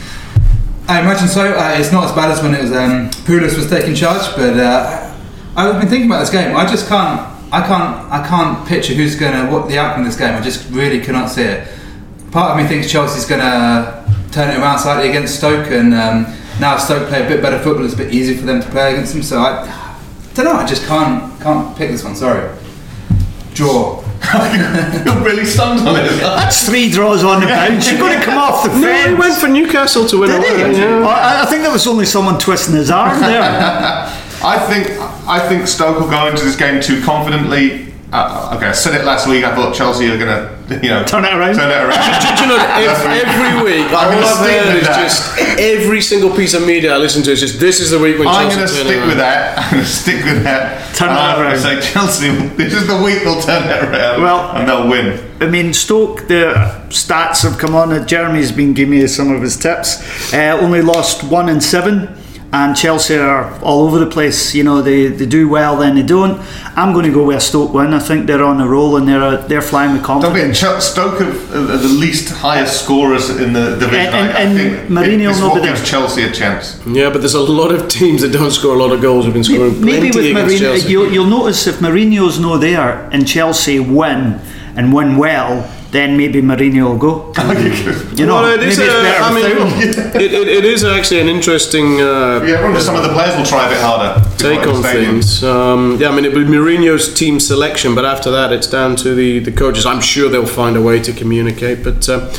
I imagine so. Uh, it's not as bad as when it was um, Pulis was taking charge, but uh, I've been thinking about this game. I just can't. I can't. I can't picture who's going to what the outcome of this game. I just really cannot see it. Part of me thinks Chelsea's going to turn it around slightly against Stoke, and um, now Stoke play a bit better football. It's a bit easier for them to play against them. So I, I don't know. I just can't can't pick this one. Sorry. Draw. You're really stunned on it. That's three draws on the bounce. You're going to come off the fence. No, he went for Newcastle to win. Did away, he? yeah. I, I think there was only someone twisting his arm there. I think I think Stoke will go into this game too confidently. Uh, okay, I said it last week. I thought Chelsea are going to, you know, Turn it around. Turn it around. Do you know, every, every week, all I'm gonna I've stick heard with is that. just every single piece of media I listen to is just this is the week when I'm Chelsea going to turn stick it with around. that. I'm going to stick with that. Turn it And I'm gonna around. say Chelsea. This is the week they'll turn it around. Well- and they'll win. I mean, Stoke, the stats have come on. Jeremy's been giving me some of his tips. Uh, only lost one in seven. And Chelsea are all over the place. You know, they, they do well, then they don't. I'm going to go with a Stoke win. I think they're on a roll and they're they're flying with Don't confidence. forget, Ch- Stoke are, are the least highest scorers in the division. And- and- I, I and think Mourinho this will what be gives there. Chelsea a chance. Yeah, but there's a lot of teams that don't score a lot of goals. Have been scoring Maybe plenty with against Mourinho, Chelsea. you'll, you'll notice if Mourinho's no there and Chelsea win and win well, then maybe Mourinho will go. You know, Well, it maybe is, it's uh, better I mean, without him. it, it, it is actually an interesting uh, Yeah, I wonder if some of the players will try a bit harder. to take go to on the stadium. things. Um, yeah, I mean, it would be Mourinho's team selection, but after that, it's down to the, the coaches. I'm sure they'll find a way to communicate. But uh,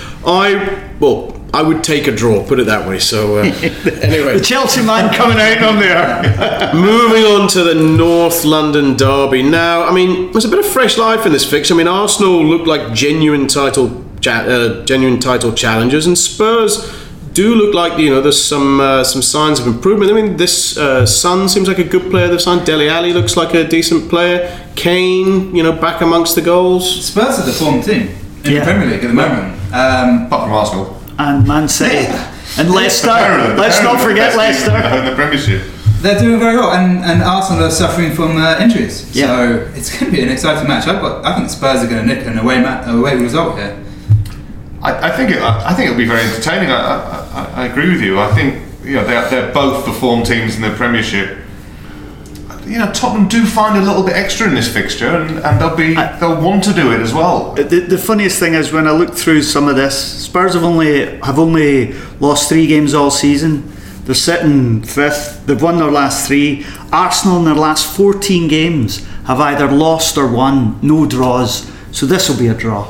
I, well, I would take a draw, put it that way. So, uh, anyway. The Chelsea man coming out on there. Moving on to the North London derby. Now, I mean, there's a bit of fresh life in this fixture. I mean, Arsenal look like genuine title, cha- uh, genuine title challengers, and Spurs do look like, you know, there's some uh, some signs of improvement. I mean, this uh, Son seems like a good player they've signed. Dele Alli looks like a decent player. Kane, you know, back amongst the goals. Spurs are the form team in Yeah. the Premier League at the moment. Um, Apart from Arsenal. And Man City. And Leicester. Apparently- Let's not apparently forget the best team Leicester. in the Premiership. They're doing very well, and, and Arsenal are suffering from uh, injuries. Yeah. So it's going to be an exciting match. I've got, I think Spurs are going to nick an away, ma- away result here. I, I think it, I, I think it'll be very entertaining. I, I, I, I agree with you. I think you know they're, they're both the form teams in the Premiership. You know, Tottenham do find a little bit extra in this fixture, and, and they'll be I- they'll want to do it as well. The, the funniest thing is when I look through some of this, Spurs have only have only lost three games all season. They're sitting fifth. They've won their last three. Arsenal in their last fourteen games have either lost or won, no draws. So this will be a draw.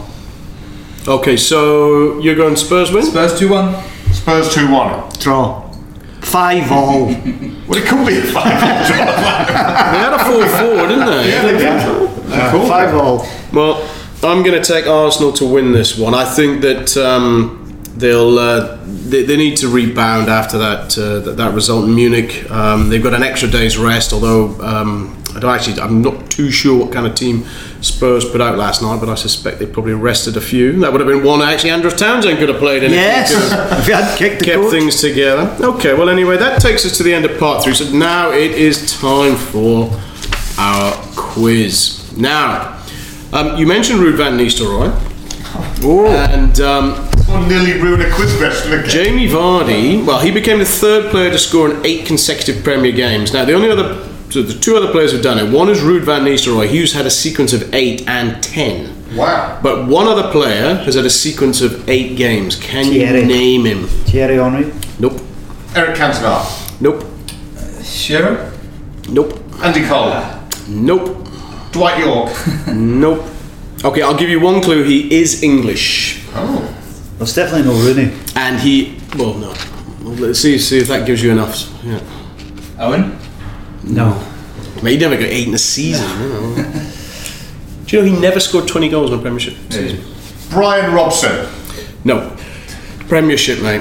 Okay, so you're going Spurs win? Spurs two one. Spurs two one. Draw. Five all. Well, it could be a five draw. They had a four four, didn't they? Uh, Five all. Well, I'm going to take Arsenal to win this one. I think that um, they'll uh, they, they need to rebound after that uh, that, that result in Munich. Um, they've got an extra day's rest, although um, I don't actually I'm not too sure what kind of team Spurs put out last night, but I suspect they probably rested a few. That would have been one actually Andrews Townsend could have played in. Yes. If he could have If you had kicked the kept coach. things together. Okay, well anyway, that takes us to the end of part three. So now it is time for our quiz. Now, um, you mentioned Ruud van Nistelrooy. Oh. And um, One nearly ruined a quiz question again. Jamie Vardy, well, he became the third player to score in eight consecutive Premier games. Now, the only other, so the two other players who've done it, one is Ruud van Nistelrooy, who's had a sequence of eight and ten. Wow. But one other player has had a sequence of eight games. Can Thierry. you name him? Thierry Henry. Nope. Eric Cantona. Nope. Shearer. Nope. Andy Cole. Nope. Dwight York. Nope. Okay, I'll give you one clue. He is English. Oh. Well, it's definitely no Rooney. And he, well, no. Well, let's see, see if that gives you enough. Yeah. Owen. No. I mean, he never got eight in a season. You know. Do you know he never scored twenty goals in a Premiership season? Brian Robson. No. Premiership, mate.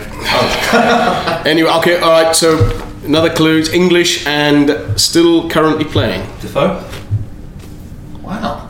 Anyway, okay, alright, so another clue. It's English and still currently playing. Defoe. Wow.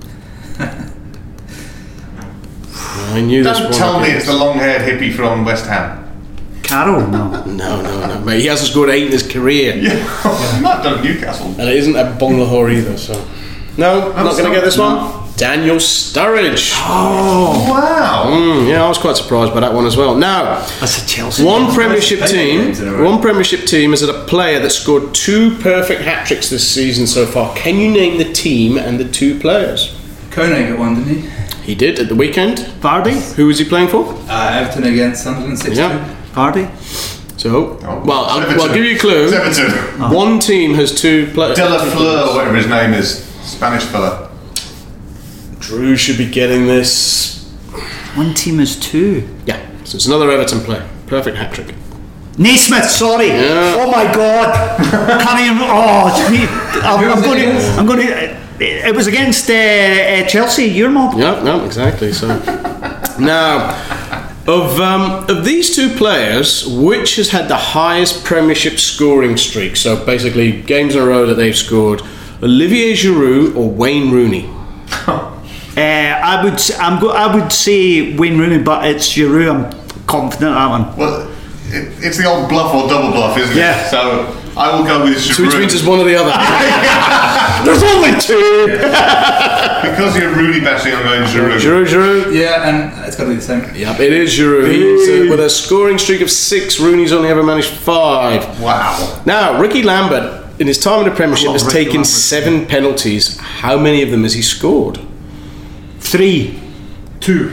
I knew this Don't one. tell me it's the long-haired hippie from West Ham. Carroll. No. No, no, no, mate. He hasn't scored eight in his career. Yeah. He might have done Newcastle. And it isn't a Bonglahor either, so. No, not going to get this one. Daniel Sturridge. Wow. Mm, yeah, I was quite surprised by that one as well. Now, That's a Chelsea. one Premiership Premier team, games in a row. one Premiership team has had a player that scored two perfect hat tricks this season so far. Can you name the team and the two players? Koenig at one, didn't he? He did at the weekend. Vardy. Who was he playing for? Uh, Everton against Sunderland six two. Yeah. Vardy. So, Oh, well, I'll, Everton. well, I'll give you a clue. It's Everton. One team has two players. Delafleur, whatever his name is. Spanish fella. Drew should be getting this. One team is two. Yeah, so it's another Everton player. Perfect hat trick. Naismith, sorry. Yeah. Oh my God. Can't even. Oh, it's me. I'm, Who was I'm it going to. against? I'm going to. It was against uh, uh, Chelsea. Your mob. Yeah, no, exactly. So now, of um, of these two players, which has had the highest Premiership scoring streak? So basically, games in a row that they've scored: Olivier Giroud or Wayne Rooney? Uh, I would. s- I'm. Go, I would say Wayne Rooney, but it's Giroud. I'm confident that one. Well, it, it's the old bluff or double bluff, isn't Yeah. it? So I will go with Giroud. So which means it's one or the other. There's only two. Because you're Rooney bashing, I'm going Giroud. Giroud, Giroud. Yeah, and it's got to be the same. Yep, it is Giroud. He's, uh, with a scoring streak of six, Rooney's only ever managed five. Wow. Now, Ricky Lambert, in his time in the Premiership, I love has Ricky taken Lambert. seven penalties. How many of them has he scored? Three. Two.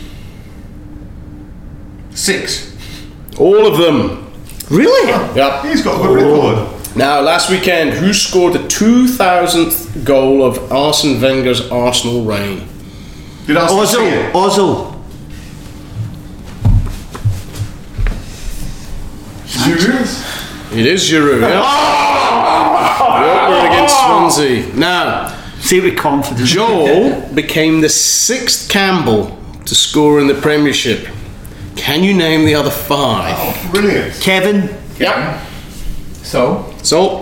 Six. All of them. Really? Yep. He's got a good record. Now, last weekend, who scored the two thousandth goal of Arsene Wenger's Arsenal reign? Did Arsenal see Ozil. it? Ozil. Giroud? It is Giroud, yeah. We're against Swansea. Now, Say with confidence. Joel became the sixth Campbell to score in the Premiership. Can you name the other five? Oh, brilliant. Kevin. Yep. So, So,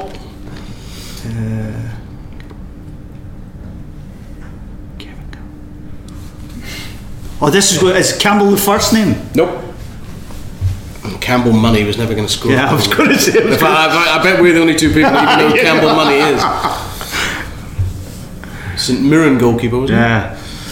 Oh, this is good. Is Campbell the first name? nope. Campbell Money was never going to score. Yeah, I was going to say. In fact, I, I bet we're the only two people who even know who Campbell Money is. Saint Mirren goalkeeper, wasn't Yeah.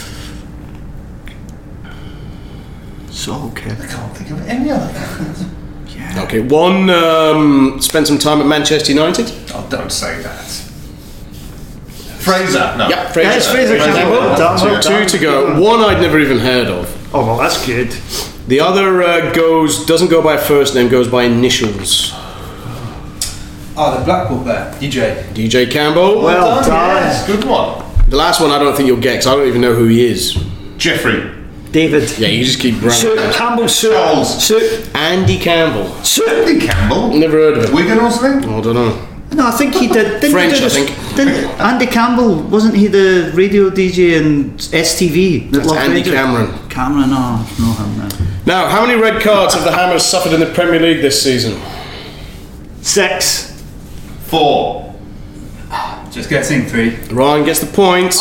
So okay. I can't think of any other names. he? Okay, one um, spent some time at Manchester United. Oh, don't say that. Fraser. No. Yep, Fraser. Yes, Fraser Campbell. Done, well Two, done. two to go. One I'd never even heard of. Oh well, that's good. The other uh, goes doesn't go by first name, goes by initials. oh, the Blackpool player, D J. D J Campbell. Well done. Yes, good one. The last one I don't think you'll get because I don't even know who he is. Jeffrey. David. Yeah, you just keep Suit. running. Campbell. Suit. Charles. Suit. Andy Campbell. Suit. Andy Campbell. Never heard of him. Wigan or something? I don't know. No, I think he did. Didn't French, he do I this- think. Didn't Andy Campbell? Wasn't he the radio D J in S T V? that That's loved Andy radio? Cameron. Cameron, no, no him now. Now, how many red cards have the Hammers suffered in the Premier League this season? Six. Four. Just guessing three. Ryan gets the points.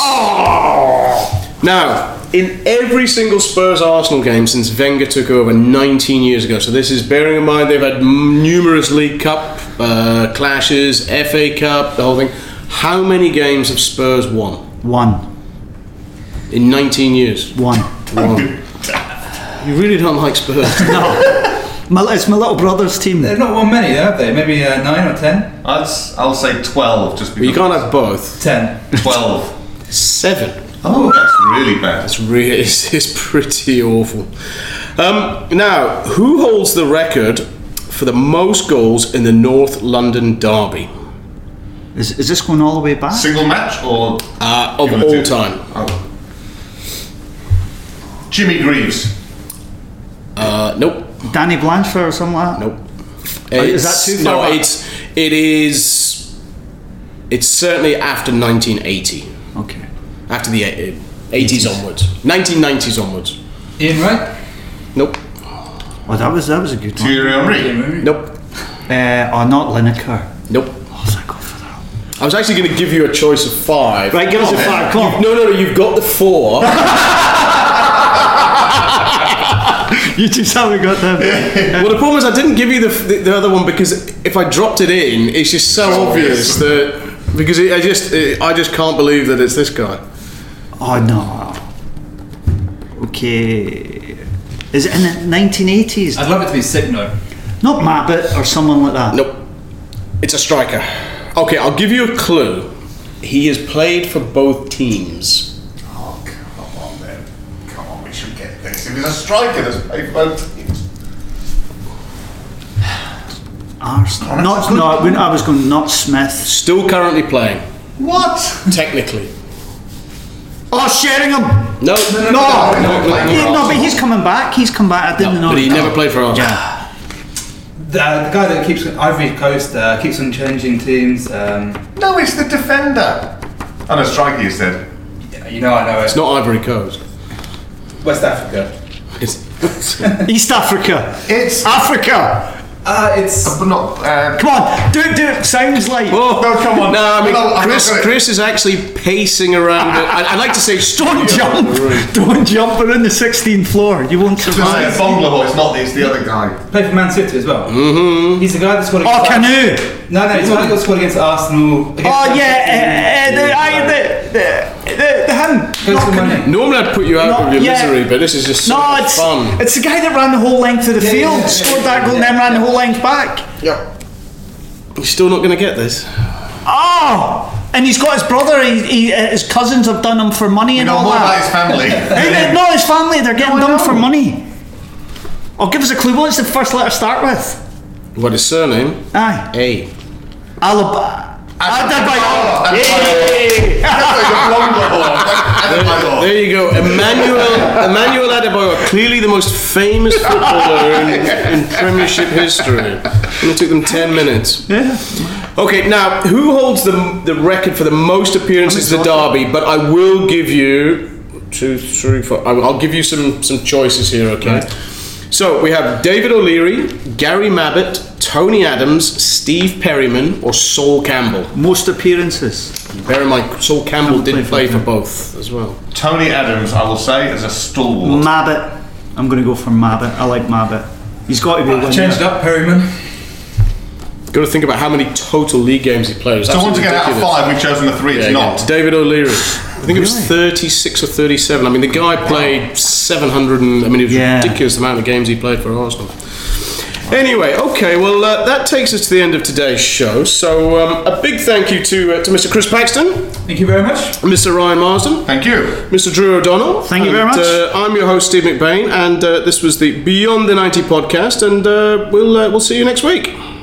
Now, in every single Spurs Arsenal game since Wenger took over nineteen years ago, so this is bearing in mind they've had m- numerous League Cup uh, clashes, F A Cup, the whole thing. How many games have Spurs won One. in nineteen years? One. One. You really don't like Spurs. No. My, it's my little brother's team. They've not won many, have they? Maybe uh, nine or ten? I'd, s- I'll say twelve just But you because. can't have both. Ten. twelve. Seven. Oh, that's really bad. It's really, it's, it's pretty awful. Um, now, who holds the record for the most goals in the North London Derby Is, is this going all the way back? Single match or uh, of Give it all to- time? Oh. Jimmy Greaves. Uh, nope. Danny Blanchard or something like that? Nope. Oh, is that It's- too far No, back? it's it is. It's certainly after nineteen eighty, Okay. after the eight- eighties onwards, nineteen nineties onwards. Ian Wright? Nope. Oh, that was that was a good one. Thierry Henry. Ian Rooney? Nope. Uh, oh, not Lineker. Nope. Oh, was I go for that? I was actually going to give you a choice of five. Right, give us a five. Come on. No, no, no. You've got the four. You just haven't got them. Well, the problem is I didn't give you the, the the other one because if I dropped it in, it's just so It's obvious obvious. that because it, I just it, I just can't believe that it's this guy. Oh no. Okay. Is it in the nineteen eighties? I'd love it to be Signo. Not Mabbott or someone like that. Nope. It's a striker. Okay, I'll give you a clue. He has played for both teams. Oh, come on then. Come on, we should get this. If he's a striker that's played for both teams. Arsenal. Oh, Not, that's a good no, I one. wouldn't- I was going not Smith. Still currently playing, What? technically. Oh, Sheringham. No, no, no, no, no, no, no, no, Yeah, no, but he's coming back. He's come back. I didn't know. But he never played for Arsenal. Yeah. The, the guy that keeps Ivory Coast uh, keeps on changing teams. Um, No, it's the defender. Oh, no, striker, you said. yeah, you know, I know it. It's not Ivory Coast. West Africa. It's, East Africa. It's. Africa. Uh, it's But not. Uh, Come on, do it. Do it. Sounds like. oh, No, come on. No, I mean, No, I'm Chris, not gonna- Chris is actually pacing around. The, I, I'd like to say Don't jump! Don't jump! We're on the sixteenth floor. You won't Just survive. say Bongler, it's not. It's the other guy. played for Man City as well. Mm-hmm. He's the guy that scored. Oh, against Canoe! No, no, he's the guy that scored against Arsenal. Against Oh Man yeah, City. uh, uh, the, I, the, the, the, the him. Goes Not for Canoe. money. Normally I'd put you out No, of your yeah. misery, but this is just so No, much it's fun. it's the guy that ran the whole length of the Yeah, field, yeah, yeah, scored yeah, that goal, and then ran the whole length back. Yeah. You're still not going to get this. Oh, And he's got his brother, he, he, uh, his cousins have done him for money You and know all more about his that. family. Hey, no, his family, they're getting No, I done know. for money. Oh, give us a clue. What's the first letter start with? What his surname? Aye. A. Alaba. Adebayor. Yay! Adebayor. There you go, Emmanuel Emmanuel Adebayor, clearly the most famous footballer in, in Premiership history. And it took them ten minutes. Yeah. Okay, now who holds the the record for the most appearances at the Derby? But I will give you two, three, four. I'll I'll give you some some choices here. Okay. Right. So we have David O'Leary, Gary Mabbutt, Tony Adams, Steve Perryman, or Saul Campbell. Most appearances. Bear in mind, Saul Campbell Campbell didn't play played for for both as well. Tony Adams, I will say, is a stalwart. Mabbutt. I'm going to go for Mabbutt. I like Mabbutt. He's got to be a winner. Changed up, Perryman. Got to think about how many total league games he plays. So once again, out of five, we've chosen the three. It's Yeah, not. yeah. David O'Leary. I think it was thirty-six or thirty-seven. I mean, the guy played seven hundred and... I mean, it was Yeah. a ridiculous amount of games he played for Arsenal. Anyway, okay, well, uh, that takes us to the end of today's show. So, um, a big thank you to uh, to Mister Chris Paxton, Thank you very much. Mister Ryan Marsden, Thank you. Mister Drew O'Donnell. Thank you very and, much. Uh, I'm your host, Steve McBain, and uh, this was the Beyond the ninety podcast, and uh, we'll uh, we'll see you next week.